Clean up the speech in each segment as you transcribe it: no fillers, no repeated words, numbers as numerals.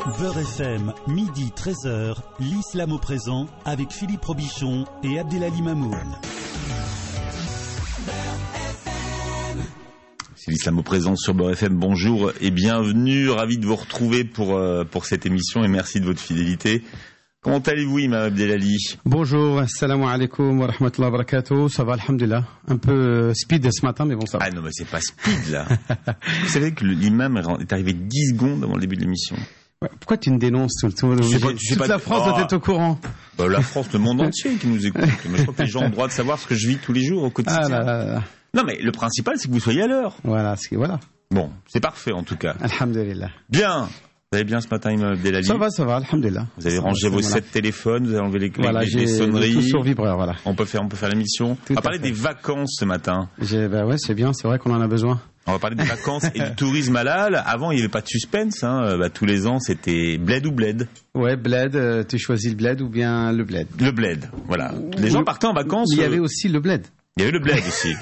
Beurre FM, midi 13h, l'islam au présent avec Philippe Robichon et Abdelali Mamoun. C'est l'islam au présent sur Beurre FM. Bonjour et bienvenue. Ravi de vous retrouver pour cette émission et merci de votre fidélité. Comment allez-vous, Imam Abdelali? Bonjour, assalamu alaikum wa rahmatullahi wa barakatuh. Ça va, alhamdulillah. Un peu speed ce matin, mais bon, ça va. Ah non, mais c'est pas speed, là. Vous savez que l'imam est arrivé 10 secondes avant le début de l'émission. Ouais, pourquoi tu me dénonces tout le temps? Toute la France doit être au courant. Bah, la France, le monde entier qui nous écoute. Mais je crois que les gens ont le droit de savoir ce que je vis tous les jours au quotidien. Ah là là là. Non, mais le principal, c'est que vous soyez à l'heure. Voilà. Bon, c'est parfait en tout cas. Alhamdulillah. Bien. Vous allez bien ce matin, Imam Abdelali? Ça va, alhamdulillah. Vous avez rangé vos 7 téléphones, vous avez enlevé les sonneries. Tout sur vibreur, voilà. On peut faire l'émission. On va parler des vacances ce matin. Ouais, c'est bien, c'est vrai qu'on en a besoin. On va parler des vacances et du tourisme halal. Avant, il n'y avait pas de suspense. Tous les ans, c'était bled ou bled. Ouais, bled. Tu choisis le bled ou bien le bled. Le bled, voilà. Les gens partaient en vacances. Il y avait aussi le bled. Il y avait le bled aussi.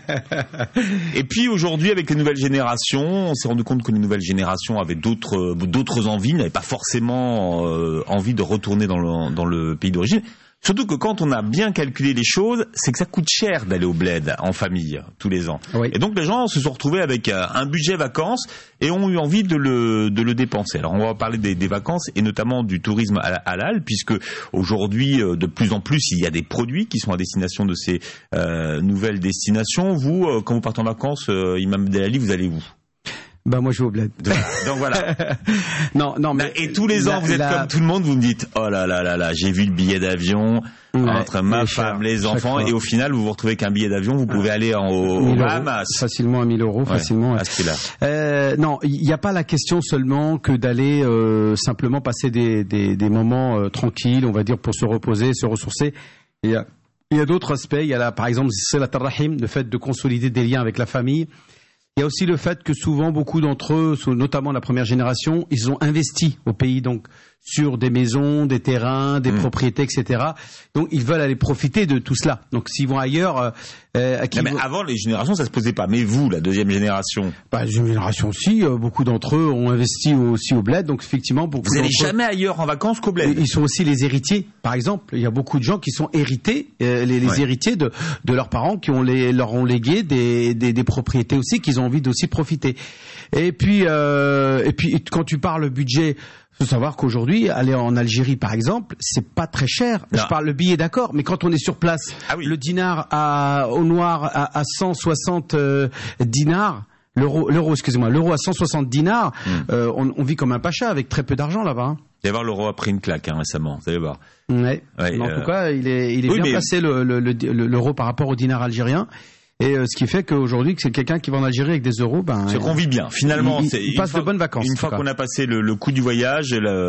Et puis aujourd'hui, avec les nouvelles générations, on s'est rendu compte que les nouvelles générations avaient d'autres envies, n'avaient pas forcément envie de retourner dans le pays d'origine. Surtout que quand on a bien calculé les choses, c'est que ça coûte cher d'aller au bled en famille tous les ans. Oui. Et donc les gens se sont retrouvés avec un budget vacances et ont eu envie de le dépenser. Alors on va parler des vacances et notamment du tourisme halal, puisque aujourd'hui de plus en plus il y a des produits qui sont à destination de ces nouvelles destinations. Vous, quand vous partez en vacances, Imam Abdelali, vous allez où? Bah moi je vais au bled. Donc voilà. non mais et tous les ans vous êtes comme tout le monde, vous me dites oh là, j'ai vu le billet d'avion entre ma femme, les enfants et au final vous vous retrouvez qu'un billet d'avion, vous pouvez aller au Bahamas facilement à 1000 euros, facilement. À ce prix-là. Non, il n'y a pas la question seulement que d'aller simplement passer des moments tranquilles, on va dire, pour se reposer, se ressourcer. Il y a d'autres aspects. Il y a là, par exemple, Silat ar-Rahim, le fait de consolider des liens avec la famille. Il y a aussi le fait que souvent, beaucoup d'entre eux, notamment la première génération, ils ont investi au pays, donc sur des maisons, des terrains, des propriétés, etc. Donc, ils veulent aller profiter de tout cela. Donc, s'ils vont ailleurs... mais avant, les générations, ça se posait pas. Mais vous, la deuxième génération? La deuxième génération aussi. Beaucoup d'entre eux ont investi aussi au bled. Donc, effectivement... Vous n'allez jamais ailleurs en vacances qu'au bled? Ils sont aussi les héritiers, par exemple. Il y a beaucoup de gens qui sont hérités, les héritiers de leurs parents qui leur ont légué des propriétés aussi, qu'ils ont envie d'aussi profiter. Et puis, quand tu parles budget... Il faut savoir qu'aujourd'hui, aller en Algérie, par exemple, c'est pas très cher. Non. Je parle le billet, d'accord, mais quand on est sur place, le dinar au noir à 160 dinars, l'euro à 160 dinars, on vit comme un pacha avec très peu d'argent là-bas. Vous allez voir, l'euro a pris une claque récemment, vous allez voir. Ouais. Mais en tout cas, il est bien placé l'euro par rapport au dinar algérien. Et ce qui fait qu'aujourd'hui, c'est quelqu'un qui va en Algérie avec des euros, c'est qu'on vit bien. Finalement, il passe de bonnes vacances. Une fois qu'on a passé le coût du voyage,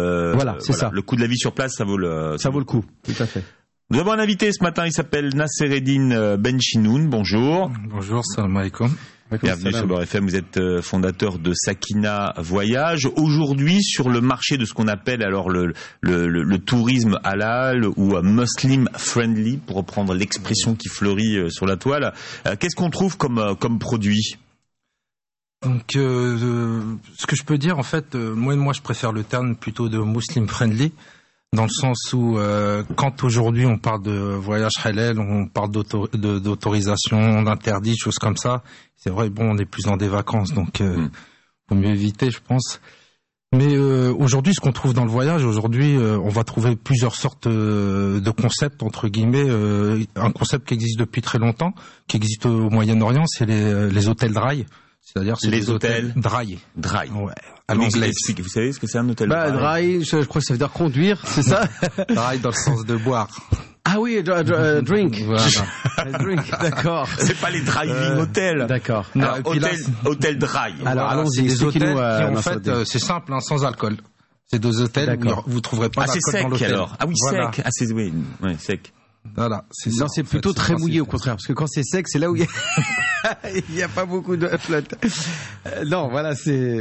ça. Le coût de la vie sur place, ça vaut le coup. Tout à fait. Nous avons un invité ce matin, il s'appelle Nassereddine Benchinoun. Bonjour. Bonjour, salam alaikum. Bienvenue sur Beurre FM, vous êtes fondateur de Sakina Voyage. Aujourd'hui, sur le marché de ce qu'on appelle alors le tourisme halal ou muslim friendly, pour reprendre l'expression qui fleurit sur la toile, qu'est-ce qu'on trouve comme produit? Donc, ce que je peux dire, en fait, moi je préfère le terme plutôt de muslim friendly, dans le sens où quand aujourd'hui on parle de voyage halal, on parle d'autorisation, d'interdit, choses comme ça. C'est vrai, on est plus dans des vacances, donc faut mieux éviter, je pense. Mais aujourd'hui, ce qu'on trouve dans le voyage, on va trouver plusieurs sortes de concepts, entre guillemets. Un concept qui existe depuis très longtemps, qui existe au Moyen-Orient, c'est les hôtels dry. C'est-à-dire les hôtels dry. Ouais. À l'anglais. Vous savez ce que c'est un hôtel dry? Dry, je crois que ça veut dire conduire, c'est ça? Dry dans le sens de boire. Ah oui, drink. Voilà. Drink, d'accord. C'est pas les driving hôtels. D'accord. hôtel dry. Alors allons-y, c'est des hôtels qui en fait, c'est simple, sans alcool. C'est deux hôtels où vous trouverez pas d'alcool dans l'hôtel. Alors. Ah oui, voilà. Sec. Ah c'est sec. Voilà, c'est plutôt très mouillé au contraire, parce que quand c'est sec, c'est là où il y a pas beaucoup de flotte. Non, voilà,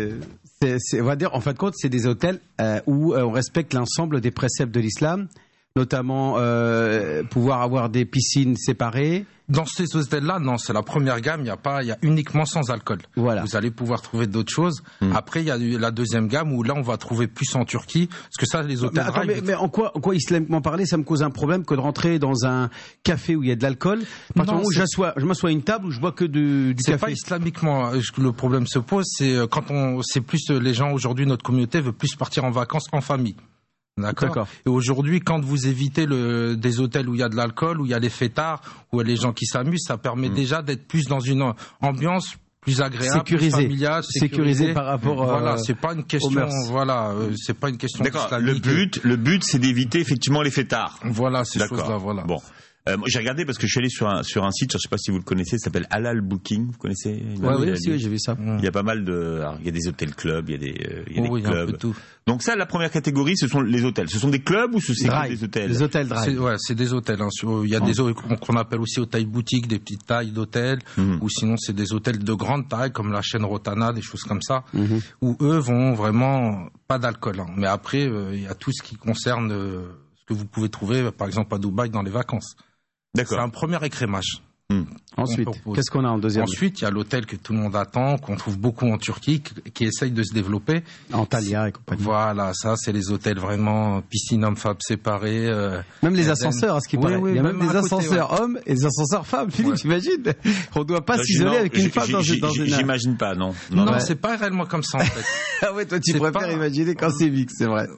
on va dire, en fin de compte, c'est des hôtels où on respecte l'ensemble des préceptes de l'islam, notamment pouvoir avoir des piscines séparées, Dans ces hôtels-là, non, c'est la première gamme. Il y a uniquement sans alcool. Voilà. Vous allez pouvoir trouver d'autres choses. Après, il y a la deuxième gamme où là, on va trouver plus en Turquie, parce que ça, les hôtels. Mais en quoi islamiquement parler, ça me cause un problème que de rentrer dans un café où il y a de l'alcool. À partir du moment où je m'assois à une table où je bois que du café. C'est pas islamiquement que le problème se pose. C'est c'est plus les gens aujourd'hui, notre communauté veut plus partir en vacances en famille. D'accord. Et aujourd'hui, quand vous évitez des hôtels où il y a de l'alcool, où il y a les fêtards, où il y a les gens qui s'amusent, ça permet déjà d'être plus dans une ambiance plus agréable, sécurisé, plus familiale, sécurisé par rapport. Voilà, c'est pas une question. Voilà, c'est pas une question. D'accord. Le but, c'est d'éviter effectivement les fêtards. Voilà, ces choses-là. Voilà. Bon. J'ai regardé parce que je suis allé sur un site, je ne sais pas si vous le connaissez, ça s'appelle Halal Booking, vous connaissez? Oui, j'ai vu ça. Il y a pas mal alors, il y a des hôtels clubs, il y a des clubs. Un peu tout. Donc ça, la première catégorie, ce sont les hôtels. Ce sont des clubs ou c'est que des hôtels? Les hôtels drive. C'est des hôtels. Hein. Il y a des hôtels qu'on appelle aussi hôtels boutiques, des petites tailles d'hôtels, ou sinon c'est des hôtels de grande taille comme la chaîne Rotana, des choses comme ça, où eux vont vraiment pas d'alcool. Hein. Mais après, il y a tout ce qui concerne ce que vous pouvez trouver, par exemple à Dubaï dans les vacances. D'accord. C'est un premier écrémage. Ensuite, qu'est-ce qu'on a en deuxième? Ensuite, il y a l'hôtel que tout le monde attend, qu'on trouve beaucoup en Turquie, qui essaye de se développer. Antalya et compagnie. Voilà, ça, c'est les hôtels vraiment piscine homme-femme séparés. Même les ascenseurs, à ce qui paraît. Oui, il y a même des ascenseurs hommes et des ascenseurs femmes. Philippe, j'imagine. On ne doit pas s'isoler avec une femme dans une. J'imagine pas, non. Non, c'est pas réellement comme ça, en fait. Ah ouais, toi, tu préfères imaginer quand c'est mix, c'est vrai.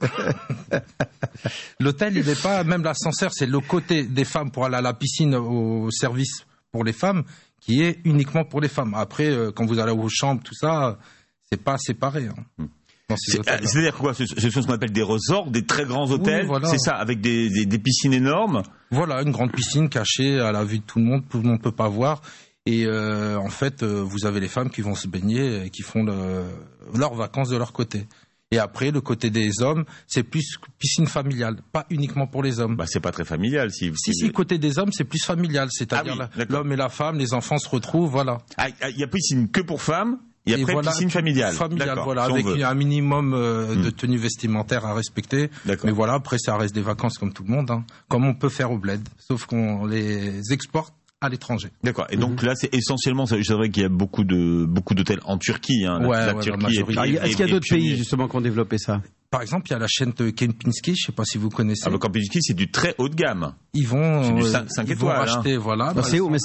L'hôtel, il n'est pas, même l'ascenseur, c'est le côté des femmes pour aller à la piscine au service pour les femmes, qui est uniquement pour les femmes. Après, quand vous allez aux chambres, tout ça, c'est pas séparé. Hein, c'est-à-dire quoi? Ce sont ce qu'on appelle des resorts, des très grands hôtels, voilà. C'est ça, avec des piscines énormes. Voilà, une grande piscine cachée à la vue de tout le monde peut pas voir. Et en fait, vous avez les femmes qui vont se baigner et qui font leurs vacances de leur côté. Et après, le côté des hommes, c'est plus piscine familiale, pas uniquement pour les hommes. Bah, c'est pas très familial. Si, côté des hommes, c'est plus familial. C'est-à-dire l'homme et la femme, les enfants se retrouvent, voilà. Ah, il y a piscine que pour femmes, et après voilà, piscine familiale. Familiale, voilà, avec un minimum de tenue vestimentaire à respecter. Mais voilà, après, ça reste des vacances comme tout le monde, hein, comme on peut faire au bled, sauf qu'on les exporte à l'étranger. D'accord. Et donc là, c'est essentiellement, c'est vrai qu'il y a beaucoup d'hôtels en Turquie. Hein, la Turquie. Est-ce qu'il y a d'autres pays justement qui ont développé ça? Par exemple, il y a la chaîne de Kempinski, je ne sais pas si vous connaissez. Ah, Kempinski, c'est du très haut de gamme. Ils vont, du 5 étoiles, vont racheter, voilà. C'est où?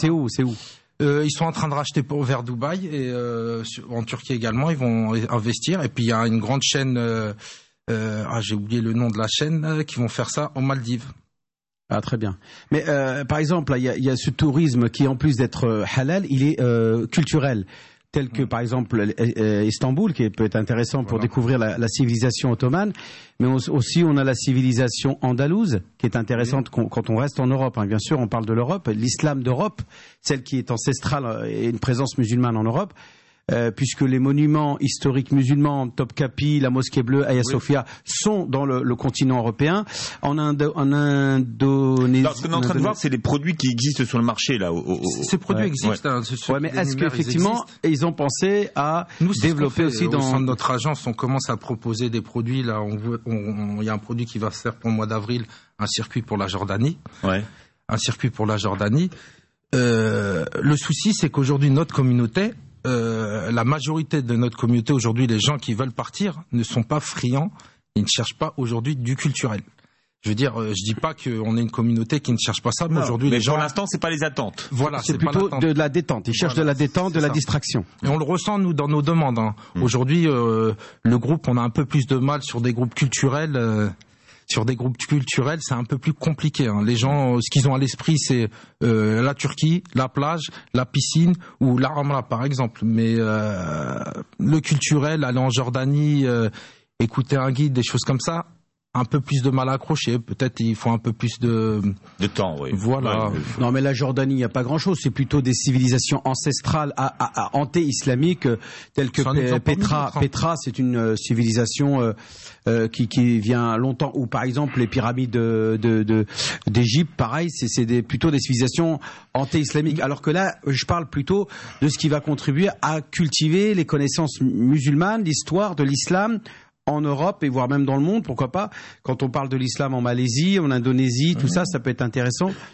Ils sont en train de racheter vers Dubaï et en Turquie également. Ils vont investir. Et puis il y a une grande chaîne. J'ai oublié le nom de la chaîne qui vont faire ça en Maldives. Ah, très bien. Mais par exemple, il y a ce tourisme qui, en plus d'être halal, il est culturel. Tel que, par exemple, Istanbul, qui peut être intéressant pour découvrir la civilisation ottomane. Mais aussi, on a la civilisation andalouse, qui est intéressante quand on reste en Europe. Hein. Bien sûr, on parle de l'Europe, l'islam d'Europe, celle qui est ancestrale et une présence musulmane en Europe. Puisque les monuments historiques musulmans, Topkapi, la mosquée bleue, Hagia Sophia, sont dans le continent européen. En Indonésie. Ce qu'on est en train de voir, c'est les produits qui existent sur le marché là. Ces produits existent. Hein, mais est-ce qu'effectivement, ils ont pensé à développer aussi dans au sein de notre agence, on commence à proposer des produits là. Il y a un produit qui va se faire pour le mois d'avril, un circuit pour la Jordanie. Un circuit pour la Jordanie. Le souci, c'est qu'aujourd'hui notre communauté. La majorité de notre communauté aujourd'hui, les gens qui veulent partir ne sont pas friands, ils ne cherchent pas aujourd'hui du culturel. Je veux dire, je dis pas qu'on est une communauté qui ne cherche pas ça, mais aujourd'hui les gens. Pour l'instant, c'est pas les attentes. Voilà, c'est plutôt de la détente. Ils cherchent de la détente, de la distraction. Et on le ressent nous dans nos demandes. Hein. Aujourd'hui, le groupe, on a un peu plus de mal sur des groupes culturels. Sur des groupes culturels, c'est un peu plus compliqué. Hein. Les gens, ce qu'ils ont à l'esprit, c'est la Turquie, la plage, la piscine ou la Ramla, par exemple. Mais le culturel, aller en Jordanie, écouter un guide, des choses comme ça, un peu plus de mal à accrocher. Peut-être il faut un peu plus de temps, oui. Voilà. Non, mais la Jordanie, il n'y a pas grand-chose. C'est plutôt des civilisations ancestrales anté-islamiques telles que Petra, c'est une civilisation qui vient longtemps. Ou par exemple les pyramides d'Égypte, pareil, c'est plutôt des civilisations anté-islamiques. Alors que là, je parle plutôt de ce qui va contribuer à cultiver les connaissances musulmanes, l'histoire de l'islam en Europe et voire même dans le monde, pourquoi pas. Quand on parle de l'islam en Malaisie, en Indonésie, tout ça peut être intéressant.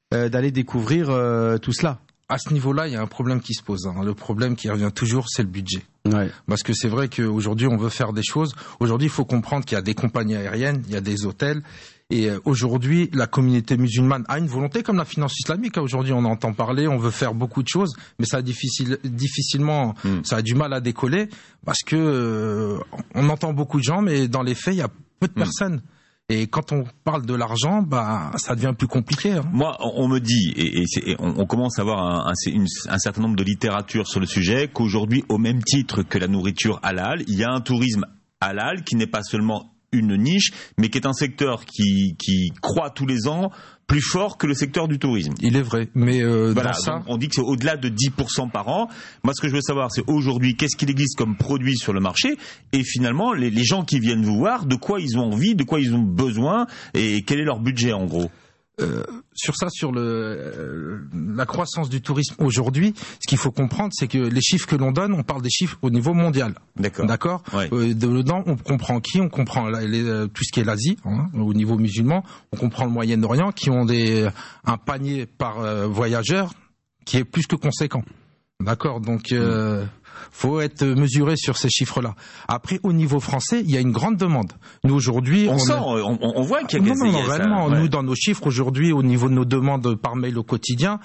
d'aller découvrir tout cela. À ce niveau-là, il y a un problème qui se pose. Le problème qui revient toujours, c'est le budget. Ouais. Parce que c'est vrai qu'aujourd'hui, on veut faire des choses. Aujourd'hui, il faut comprendre qu'il y a des compagnies aériennes, il y a des hôtels. Et aujourd'hui, la communauté musulmane a une volonté, comme la finance islamique. Aujourd'hui, on entend parler, on veut faire beaucoup de choses, mais ça a difficilement, ça a du mal à décoller parce que on entend beaucoup de gens, mais dans les faits, il y a peu de personnes. Et quand on parle de l'argent, ça devient plus compliqué. Hein. Moi, on me dit, et on commence à avoir un certain nombre de littérature sur le sujet, qu'aujourd'hui, au même titre que la nourriture halal, il y a un tourisme halal qui n'est pas seulement une niche, mais qui est un secteur qui croît tous les ans plus fort que le secteur du tourisme. Il est vrai, mais voilà, dans ça... on dit que c'est au-delà de 10% par an. Moi, ce que je veux savoir, c'est aujourd'hui, qu'est-ce qu'il existe comme produit sur le marché, et finalement, les gens qui viennent vous voir, de quoi ils ont envie, de quoi ils ont besoin, et quel est leur budget, en gros. Sur la croissance du tourisme aujourd'hui, ce qu'il faut comprendre, c'est que les chiffres que l'on donne, on parle des chiffres au niveau mondial. D'accord. Ouais. Dedans, on comprend qui? On comprend tout ce qui est l'Asie, au niveau musulman. On comprend le Moyen-Orient, qui ont un panier par voyageur qui est plus que conséquent. D'accord. Donc, faut être mesuré sur ces chiffres-là. Après, au niveau français, il y a une grande demande. Nous aujourd'hui, on voit qu'il y a non, réellement, nous dans nos chiffres aujourd'hui, au niveau de nos demandes par mail au quotidien,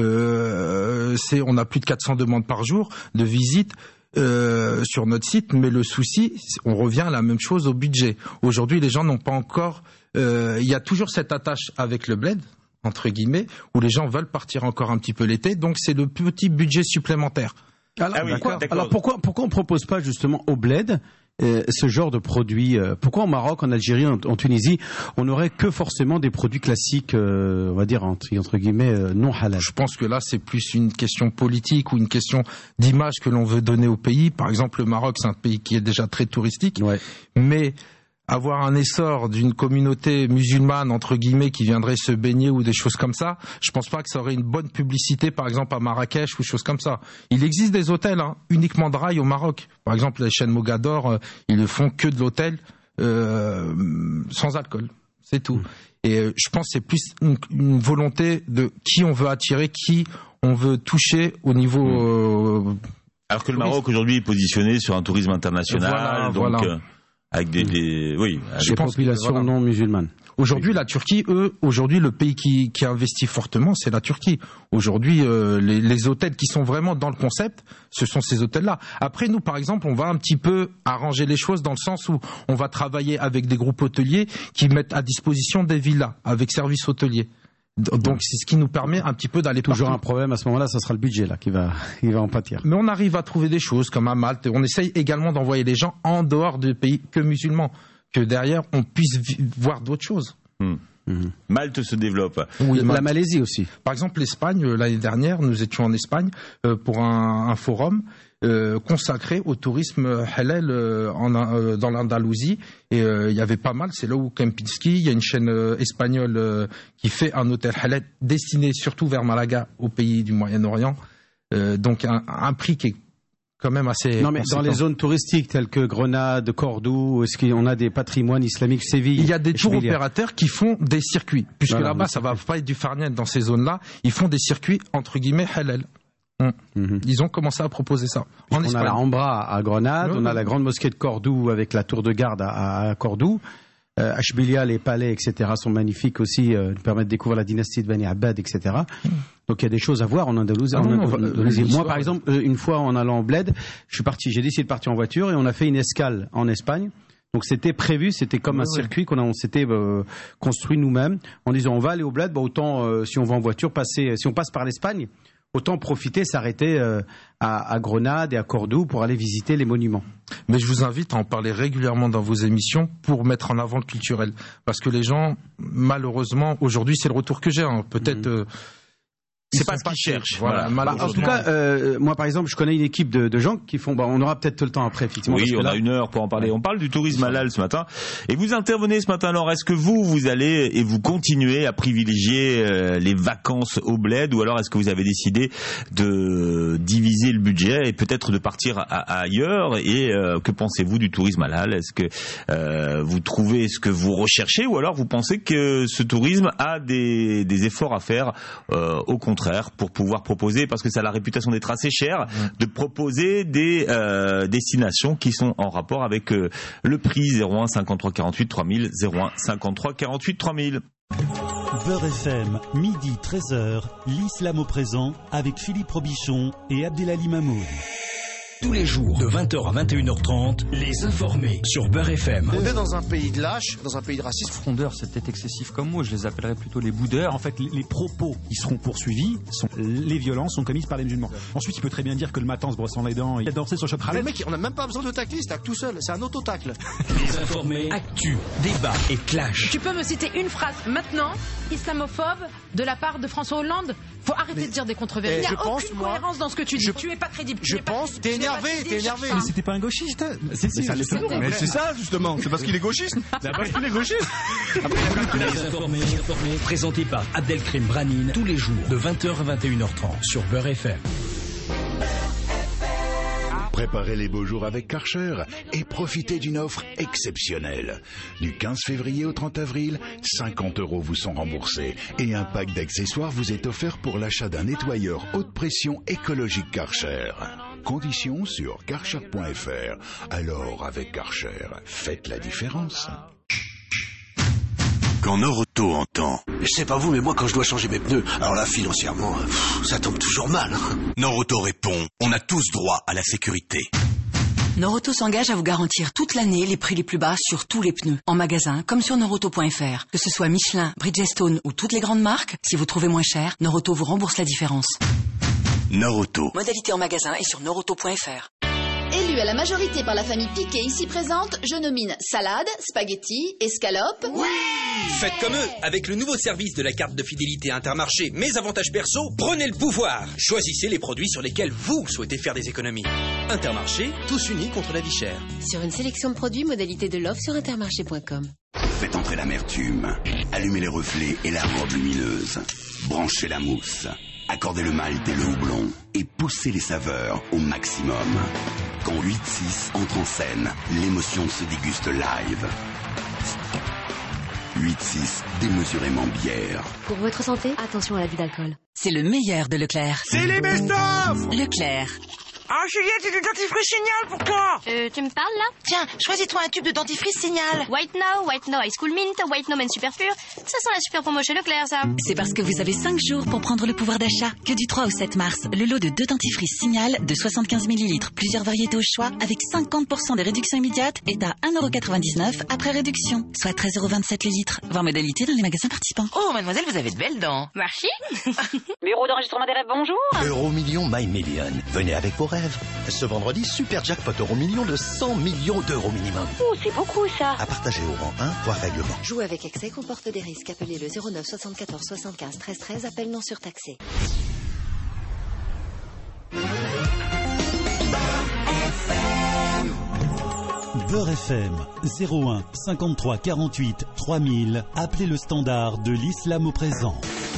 on a plus de 400 demandes par jour de visites. Sur notre site, mais le souci, on revient à la même chose au budget. Aujourd'hui, les gens n'ont pas encore. Il y a toujours cette attache avec le bled, entre guillemets, où les gens veulent partir encore un petit peu l'été. Donc, c'est le petit budget supplémentaire. Alors pourquoi on propose pas justement au bled ce genre de produits? Pourquoi au Maroc, en Algérie, en Tunisie, on n'aurait que forcément des produits classiques, on va dire entre guillemets non halal? Je pense que là, c'est plus une question politique ou une question d'image que l'on veut donner au pays. Par exemple, le Maroc, c'est un pays qui est déjà très touristique, mais avoir un essor d'une communauté musulmane, entre guillemets, qui viendrait se baigner ou des choses comme ça, je pense pas que ça aurait une bonne publicité, par exemple, à Marrakech ou choses comme ça. Il existe des hôtels, uniquement de rail au Maroc. Par exemple, les chaînes Mogador, ils ne font que de l'hôtel, sans alcool. C'est tout. Et je pense que c'est plus une volonté de qui on veut attirer, qui on veut toucher au niveau, alors que le Maroc, aujourd'hui, est positionné sur un tourisme international, avec des populations non musulmanes. Aujourd'hui, la Turquie, aujourd'hui, le pays qui investit fortement, c'est la Turquie. Aujourd'hui, les hôtels qui sont vraiment dans le concept, ce sont ces hôtels-là. Après, nous, par exemple, on va un petit peu arranger les choses dans le sens où on va travailler avec des groupes hôteliers qui mettent à disposition des villas avec service hôtelier. Donc c'est ce qui nous permet un petit peu d'aller toujours partout. Un problème à ce moment-là, ça sera le budget là qui va en pâtir. Mais on arrive à trouver des choses comme à Malte. On essaye également d'envoyer les gens en dehors des pays que musulmans, que derrière on puisse voir d'autres choses. Malte se développe. Oui, la Malaisie aussi. Par exemple, l'Espagne, l'année dernière, nous étions en Espagne pour un forum consacré au tourisme halal dans l'Andalousie. Et il y avait pas mal, c'est là où Kempinski, il y a une chaîne espagnole qui fait un hôtel halal destiné surtout vers Malaga, au pays du Moyen-Orient. Donc un prix qui est quand même assez... Non, mais conséquent. Dans les zones touristiques telles que Grenade, Cordoue, est-ce qu'on a des patrimoines islamiques, Séville? Il y a des tours opérateurs qui font des circuits, puisque là-bas, ça va pas être du farniente dans ces zones-là. Ils font des circuits, entre guillemets, halal. Ils ont commencé à proposer ça. On a la Ambra à Grenade, on a la grande mosquée de Cordoue avec la tour de garde à Cordoue. Ashbilia, les palais, etc. sont magnifiques aussi, nous permettent de découvrir la dynastie de Bani Abbad, etc. Donc il y a des choses à voir en Andalousie. Moi, par exemple, une fois en allant au Bled, j'ai décidé de partir en voiture et on a fait une escale en Espagne. Donc c'était prévu, c'était comme un circuit qu'on s'était construit nous-mêmes en disant on va aller au Bled, autant si on va en voiture si on passe par l'Espagne, autant profiter, s'arrêter à Grenade et à Cordoue pour aller visiter les monuments. Mais je vous invite à en parler régulièrement dans vos émissions pour mettre en avant le culturel. Parce que les gens, malheureusement, aujourd'hui, c'est le retour que j'ai. Peut-être c'est pas ce qu'ils cherchent. Voilà. En tout cas, moi par exemple, je connais une équipe de gens qui font. On aura peut-être tout le temps après, effectivement. Oui, on a 1 heure pour en parler. On parle du tourisme halal ce matin. Et vous intervenez ce matin. Alors, est-ce que vous allez et vous continuez à privilégier les vacances au bled, ou alors est-ce que vous avez décidé de diviser le budget et peut-être de partir ailleurs? Et que pensez-vous du tourisme halal? Est-ce que vous trouvez ce que vous recherchez, ou alors vous pensez que ce tourisme a des efforts à faire, au contraire, pour pouvoir proposer, parce que ça a la réputation d'être assez cher, de proposer des destinations qui sont en rapport avec le prix. 01 53 48 3000, 01 53 48 3000. Beurre FM, midi 13h, l'islam au présent avec Philippe Robichon et Abdelali Mamoud. Tous les jours, de 20h à 21h30, les informés sur Beurre FM. On est dans un pays de lâches, dans un pays de racistes. Frondeurs, c'est peut-être excessif comme mot, je les appellerais plutôt les boudeurs. En fait, les propos qui seront poursuivis, les violences sont commises par les musulmans. Ensuite, il peut très bien dire que le matin, en se brossant les dents, il a dansé sur Chopra. Le mec, on n'a même pas besoin de tacler, il se tacle tout seul, c'est un auto-tacle. Les informés, actu, débat et clash. Tu peux me citer une phrase maintenant, islamophobe, de la part de François Hollande? Faut arrêter de dire des contre-vérités. Il n'y a aucune cohérence dans ce que tu dis. Tu es pas crédible. Je pense, t'es énervé. Mais c'était pas un gauchiste. Mais c'est ça, justement. C'est parce qu'il est gauchiste. Les informés, présentés par Abdelkrim Branine, tous les jours, de 20h à 21h30, sur Beurre FM. Préparez les beaux jours avec Karcher et profitez d'une offre exceptionnelle. Du 15 février au 30 avril, 50 € vous sont remboursés et un pack d'accessoires vous est offert pour l'achat d'un nettoyeur haute pression écologique Karcher. Conditions sur karcher.fr. Alors, avec Karcher, faites la différence. Quand Norauto entend... Je sais pas vous, mais moi quand je dois changer mes pneus, alors là financièrement, ça tombe toujours mal. Norauto répond, on a tous droit à la sécurité. Norauto s'engage à vous garantir toute l'année les prix les plus bas sur tous les pneus, en magasin comme sur norauto.fr. Que ce soit Michelin, Bridgestone ou toutes les grandes marques, si vous trouvez moins cher, Norauto vous rembourse la différence. Norauto. Modalité en magasin et sur norauto.fr. Élu à la majorité par la famille Piquet ici présente, je nomine salade, spaghettis, escalope. Oui! Faites comme eux, avec le nouveau service de la carte de fidélité Intermarché, mes avantages perso, prenez le pouvoir. Choisissez les produits sur lesquels vous souhaitez faire des économies. Intermarché, tous unis contre la vie chère. Sur une sélection de produits, modalité de l'offre sur intermarché.com. Faites entrer l'amertume, allumez les reflets et la robe lumineuse, branchez la mousse. Accordez le malt et le houblon et poussez les saveurs au maximum. Quand 8-6 entre en scène, l'émotion se déguste live. 8-6 démesurément bière. Pour votre santé, attention à l'abus d'alcool. C'est le meilleur de Leclerc. C'est les best-of Leclerc. Ah Juliette, c'est du dentifrice Signal pour toi. Tu me parles là? Tiens, choisis-toi un tube de dentifrice Signal. White No High School Mint, White No Men Super Pur. Ça sent la super promo chez Leclerc, ça. C'est parce que vous avez 5 jours pour prendre le pouvoir d'achat. Que du 3 au 7 mars, le lot de 2 dentifrices Signal de 75 ml, plusieurs variétés au choix, avec 50% des réductions immédiates, est à 1,99 € après réduction, soit 13,27 € le litre. Voir modalité dans les magasins participants. Oh mademoiselle, vous avez de belles dents. Merci. Bureau d'enregistrement des rêves, bonjour. Euromillion My Million. Venez avec vos rêves. Ce vendredi, super jackpot Euromillion de 100 millions d'euros minimum. Oh, c'est beaucoup ça. À partager au rang 1, voire règlement. Jouer avec excès comporte des risques. Appelez le 09 74 75 13 13. Appel non surtaxé. Beurre FM 01 53 48 3000. Appelez le standard de l'islam au présent.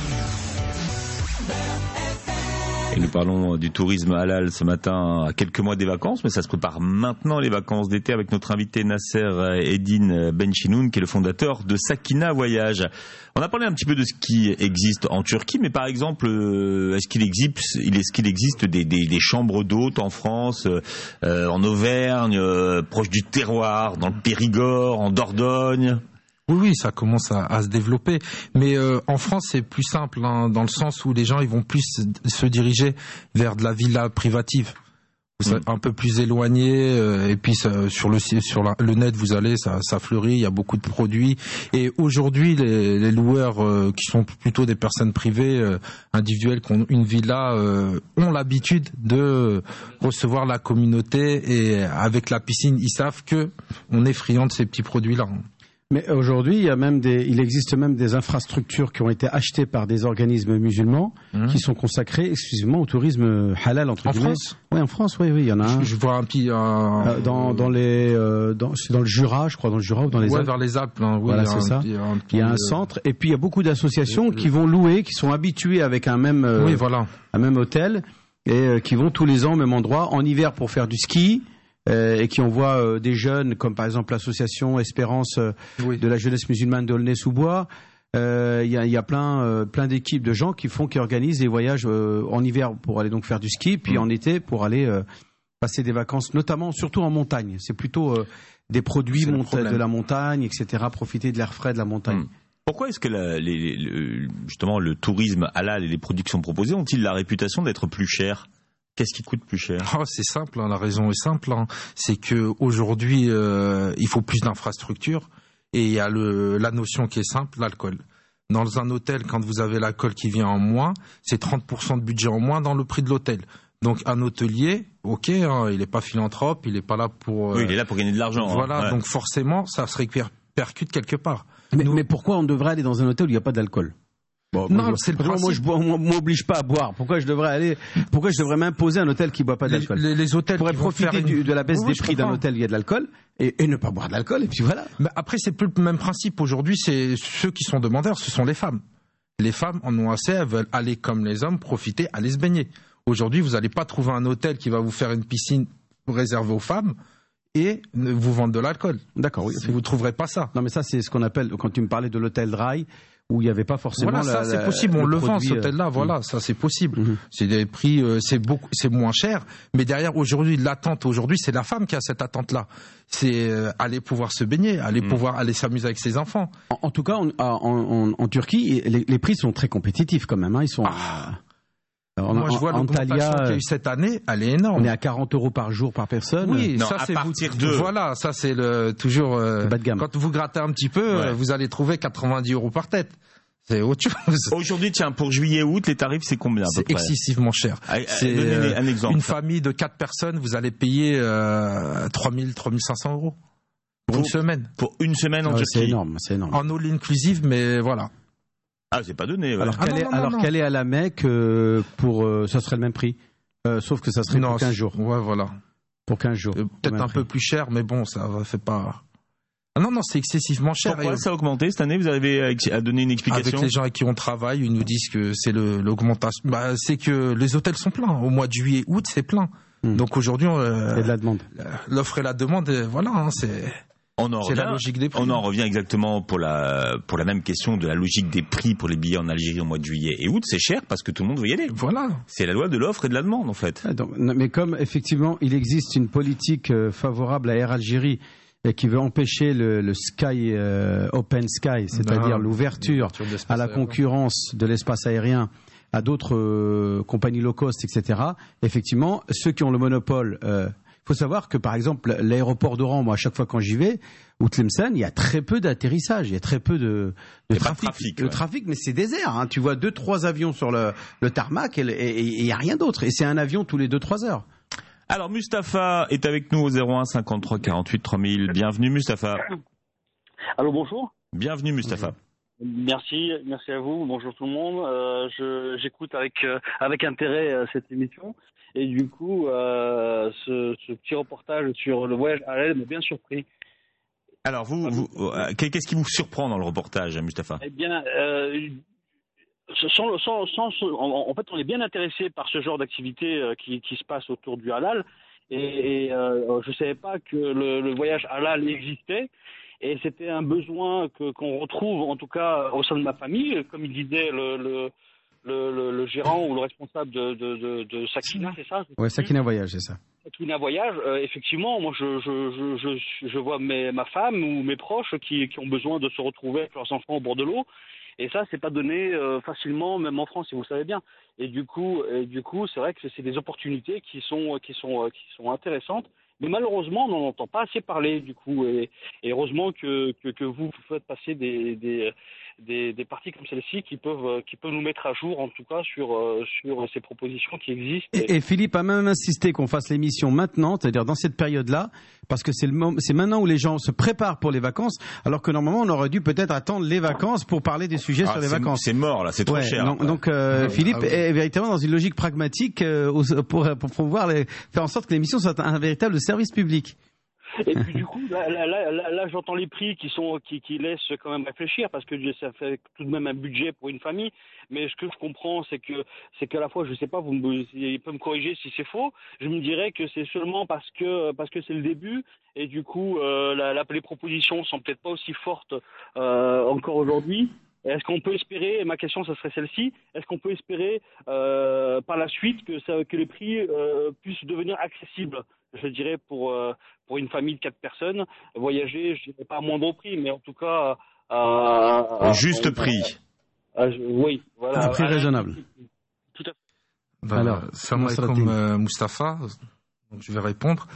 Et nous parlons du tourisme halal ce matin, à quelques mois des vacances, mais ça se prépare maintenant les vacances d'été avec notre invité Nasser Eddine Benchinoun, qui est le fondateur de Sakina Voyage. On a parlé un petit peu de ce qui existe en Turquie, mais par exemple, est-ce qu'il existe des chambres d'hôtes en France, en Auvergne, proche du terroir, dans le Périgord, en Dordogne? Oui, ça commence à se développer. Mais en France, c'est plus simple, hein, dans le sens où les gens ils vont plus se diriger vers de la villa privative. Un peu plus éloigné, et puis sur le net vous allez, ça fleurit, il y a beaucoup de produits. Et aujourd'hui, les loueurs qui sont plutôt des personnes privées, individuelles, qui ont une villa, ont l'habitude de recevoir la communauté, et avec la piscine, ils savent que on est friand de ces petits produits-là. Mais aujourd'hui, il existe même des infrastructures qui ont été achetées par des organismes musulmans qui sont consacrés exclusivement au tourisme halal entre guillemets. France ? Oui, en France, oui, il y en a un. Je vois un petit dans le Jura, je crois, dans le Jura ou dans les Alpes. Vers les Alpes. Oui, voilà, c'est ça. Il y a un centre, et puis il y a beaucoup d'associations qui vont louer, qui sont habituées avec un même hôtel, et qui vont tous les ans au même endroit en hiver pour faire du ski. Et qui envoient des jeunes, comme par exemple l'association Espérance de la jeunesse musulmane d'Aulnay-sous-Bois. Il y a plein d'équipes de gens qui organisent des voyages en hiver pour aller donc faire du ski, puis en été pour aller passer des vacances, notamment surtout en montagne. C'est plutôt des produits de la montagne, etc. Profiter de l'air frais de la montagne. Pourquoi est-ce que justement le tourisme halal et les produits qui sont proposés ont-ils la réputation d'être plus chers ? Qu'est-ce qui coûte plus cher ? C'est simple, la raison est simple. C'est que aujourd'hui, il faut plus d'infrastructures et il y a la notion qui est simple, l'alcool. Dans un hôtel, quand vous avez l'alcool qui vient en moins, c'est 30% de budget en moins dans le prix de l'hôtel. Donc un hôtelier, il n'est pas philanthrope, il n'est pas là pour... Oui, il est là pour gagner de l'argent. Voilà, donc forcément, ça se répercute quelque part. Mais pourquoi on devrait aller dans un hôtel où il n'y a pas d'alcool ? C'est le principe. Moi, je m'oblige pas à boire. Pourquoi je devrais m'imposer un hôtel qui boit pas d'alcool ? Les hôtels pourraient profiter de la baisse des prix d'un hôtel où il y a de l'alcool et ne pas boire d'alcool, et puis voilà. Mais après, c'est plus le même principe. Aujourd'hui, c'est ceux qui sont demandeurs, ce sont les femmes. Les femmes en ont assez, elles veulent aller comme les hommes, profiter, aller se baigner. Aujourd'hui, vous n'allez pas trouver un hôtel qui va vous faire une piscine réservée aux femmes et vous vendre de l'alcool. D'accord, oui. Vous trouverez pas ça. Non, mais ça, c'est ce qu'on appelle, quand tu me parlais de l'hôtel dry, où il n'y avait pas forcément. Voilà, ça c'est possible. On le vend cet hôtel-là. Voilà, ça c'est possible. C'est des prix, c'est moins cher. Mais derrière, aujourd'hui, l'attente aujourd'hui, c'est la femme qui a cette attente-là. C'est aller pouvoir se baigner, aller pouvoir aller s'amuser avec ses enfants. En tout cas, en Turquie, les prix sont très compétitifs quand même. Ils sont. Moi, je vois l'augmentation qu'il y a eu cette année, elle est énorme. On est à 40 € par jour par personne. Oui, non, ça c'est à partir de. Voilà, ça c'est toujours. Bas de gamme. Quand vous grattez un petit peu, vous allez trouver 90 € par tête. C'est autre chose. Aujourd'hui, tiens, pour juillet-août, les tarifs, c'est combien à peu près ? C'est excessivement cher. Donnez un exemple. Une famille de 4 personnes, vous allez payer 3 500 € pour une semaine. Pour une semaine en Turquie. C'est énorme, c'est énorme. En all inclusive, mais voilà. Ah, c'est pas donné. Ouais. Alors qu'elle est à la Mecque, ça serait le même prix. Sauf que ça serait pour 15 jours. Ouais, voilà. Pour 15 jours. Peut-être un peu plus cher, mais bon, ça fait pas. Ah non, c'est excessivement cher. Pourquoi ça a augmenté cette année ? Vous avez à donner une explication ? Avec les gens avec qui on travaille, ils nous disent que c'est l'augmentation. C'est que les hôtels sont pleins. Au mois de juillet, août, c'est plein. Donc aujourd'hui, il y a de la demande. L'offre et la demande, voilà, c'est la logique des prix. On en revient exactement pour la même question de la logique des prix pour les billets en Algérie au mois de juillet et août. C'est cher parce que tout le monde veut y aller. Voilà. C'est la loi de l'offre et de la demande en fait. Mais comme effectivement il existe une politique favorable à Air Algérie qui veut empêcher le sky open sky, c'est-à-dire l'ouverture à la concurrence de l'espace aérien à d'autres compagnies low cost, etc. Effectivement, ceux qui ont le monopole. Il faut savoir que, par exemple, l'aéroport d'Oran, moi, à chaque fois quand j'y vais, ou Tlemcen, il y a très peu d'atterrissage, il y a très peu de trafic. Le trafic, mais c'est désert. Hein. Tu vois 2-3 avions sur le tarmac et il n'y a rien d'autre. Et c'est un avion tous les 2-3 heures. Alors, Mustapha est avec nous au 01 53 48 3000. Bienvenue, Mustapha. Allô, bonjour. Bienvenue, Mustapha. Merci à vous. Bonjour tout le monde. J'écoute avec intérêt cette émission. Et du coup, ce petit reportage sur le voyage à l'aile m'a bien surpris. Alors, qu'est-ce qui vous surprend dans le reportage, Mustapha ? Eh bien, en fait, on est bien intéressé par ce genre d'activité qui se passe autour du halal. Et je ne savais pas que le voyage halal existait. Et c'était un besoin qu'on retrouve, en tout cas, au sein de ma famille. Comme il disait le gérant ou le responsable de Sakina, c'est ça ? Oui, Sakina Voyage, c'est ça. Sakina Voyage, effectivement, moi je vois ma femme ou mes proches qui ont besoin de se retrouver avec leurs enfants au bord de l'eau. Et ça, c'est pas donné facilement, même en France, si vous le savez bien. Et du coup, c'est vrai que c'est des opportunités qui sont intéressantes. Mais malheureusement, on n'en entend pas assez parler du coup. Et heureusement que vous faites passer des parties comme celle-ci qui peuvent nous mettre à jour, en tout cas, sur ces propositions qui existent. Et Philippe a même insisté qu'on fasse l'émission maintenant, c'est-à-dire dans cette période-là, parce que c'est maintenant où les gens se préparent pour les vacances, alors que normalement on aurait dû peut-être attendre les vacances pour parler des sujets sur les vacances. C'est mort là, c'est trop cher. Donc Philippe est véritablement dans une logique pragmatique pour pouvoir faire en sorte que l'émission soit un véritable service public. Et puis du coup, là j'entends les prix qui laissent quand même réfléchir, parce que ça fait tout de même un budget pour une famille. Mais ce que je comprends, c'est qu'à la fois, je sais pas, vous pouvez me corriger si c'est faux. Je me dirais que c'est seulement parce que c'est le début, et du coup les propositions sont peut-être pas aussi fortes encore aujourd'hui. Est-ce qu'on peut espérer, et ma question ça serait celle-ci, est-ce qu'on peut espérer par la suite que les prix puissent devenir accessibles, je dirais, pour une famille de 4 personnes, voyager, je dirais pas à moindre prix, mais en tout cas au juste prix. Oui, voilà. Un prix raisonnable. Tout à fait. Alors, salam alaikum Moustapha, donc je vais répondre.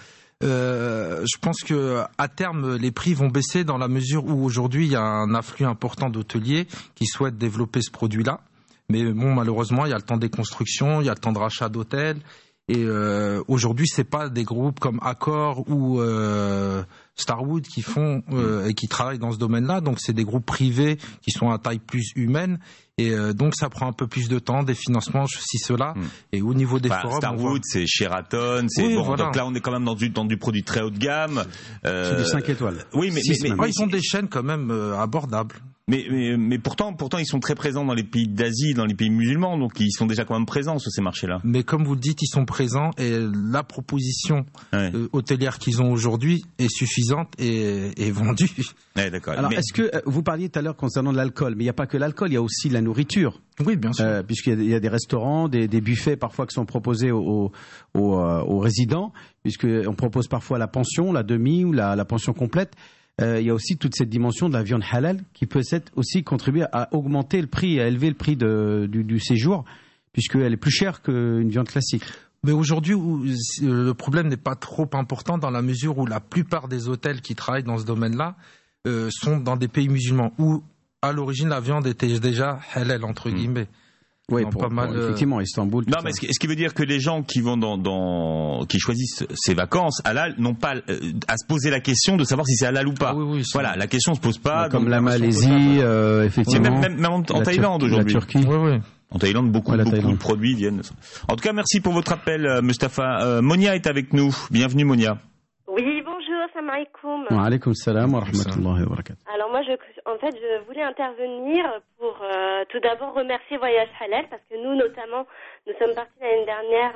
Je pense que à terme les prix vont baisser dans la mesure où aujourd'hui il y a un afflux important d'hôteliers qui souhaitent développer ce produit-là. Mais bon, malheureusement, il y a le temps des constructions, il y a le temps de rachat d'hôtels. Et aujourd'hui, c'est pas des groupes comme Accor ou Starwood qui font et qui travaillent dans ce domaine-là. Donc, c'est des groupes privés qui sont à taille plus humaine. Et donc, ça prend un peu plus de temps, des financements, ceci, cela. Et au niveau des forums... Starwood, c'est Sheraton, c'est oui, bon. Voilà. Donc là, on est quand même dans du produit très haut de gamme. C'est du 5 étoiles. Oui, mais ils ont des chaînes quand même abordables. Mais pourtant, ils sont très présents dans les pays d'Asie, dans les pays musulmans, donc ils sont déjà quand même présents sur ces marchés-là. Mais comme vous le dites, ils sont présents et la proposition hôtelière qu'ils ont aujourd'hui est suffisante et vendue. Ouais, d'accord. Alors, est-ce que vous parliez tout à l'heure concernant l'alcool, mais il n'y a pas que l'alcool, il y a aussi la nourriture. Oui, bien sûr. Puisqu'il y a des restaurants, des buffets parfois qui sont proposés aux résidents, puisqu'on propose parfois la pension, la demi ou la pension complète. Il y a aussi toute cette dimension de la viande halal qui peut aussi contribuer à augmenter le prix, à élever le prix du séjour, puisqu'elle est plus chère qu'une viande classique. Mais aujourd'hui, le problème n'est pas trop important dans la mesure où la plupart des hôtels qui travaillent dans ce domaine-là sont dans des pays musulmans où, à l'origine, la viande était déjà halal, entre guillemets. Oui, effectivement, Istanbul. Non, mais ce qui veut dire que les gens qui vont qui choisissent ces vacances halal n'ont pas à se poser la question de savoir si c'est halal ou pas. Oui, voilà, la question se pose pas. Comme la Malaisie, effectivement. Même en Thaïlande aujourd'hui. La Turquie. Oui. En Thaïlande, beaucoup de produits viennent. En tout cas, merci pour votre appel, Mustapha. Monia est avec nous. Bienvenue, Monia. Oui, bonjour, salam alaikum. Wa alaikum salam wa rahmatullahi wa barakatuh. Alors moi, je voulais intervenir pour tout d'abord remercier Voyage Halal, parce que nous, notamment, nous sommes partis l'année dernière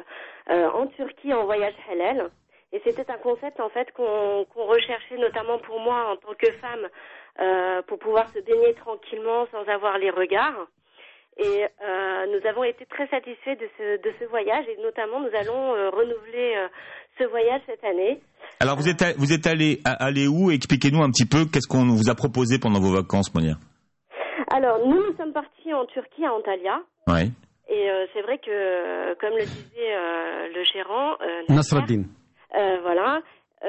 en Turquie en Voyage Halal. Et c'était un concept, en fait, qu'on recherchait, notamment pour moi, en tant que femme, pour pouvoir se baigner tranquillement sans avoir les regards. Et nous avons été très satisfaits de ce voyage, et notamment nous allons renouveler ce voyage cette année. Alors vous êtes allé où? Expliquez-nous un petit peu qu'est-ce qu'on vous a proposé pendant vos vacances, Monia. Alors nous sommes partis en Turquie, à Antalya. Oui. Et c'est vrai que, comme le disait le gérant Nasreddin. Voilà.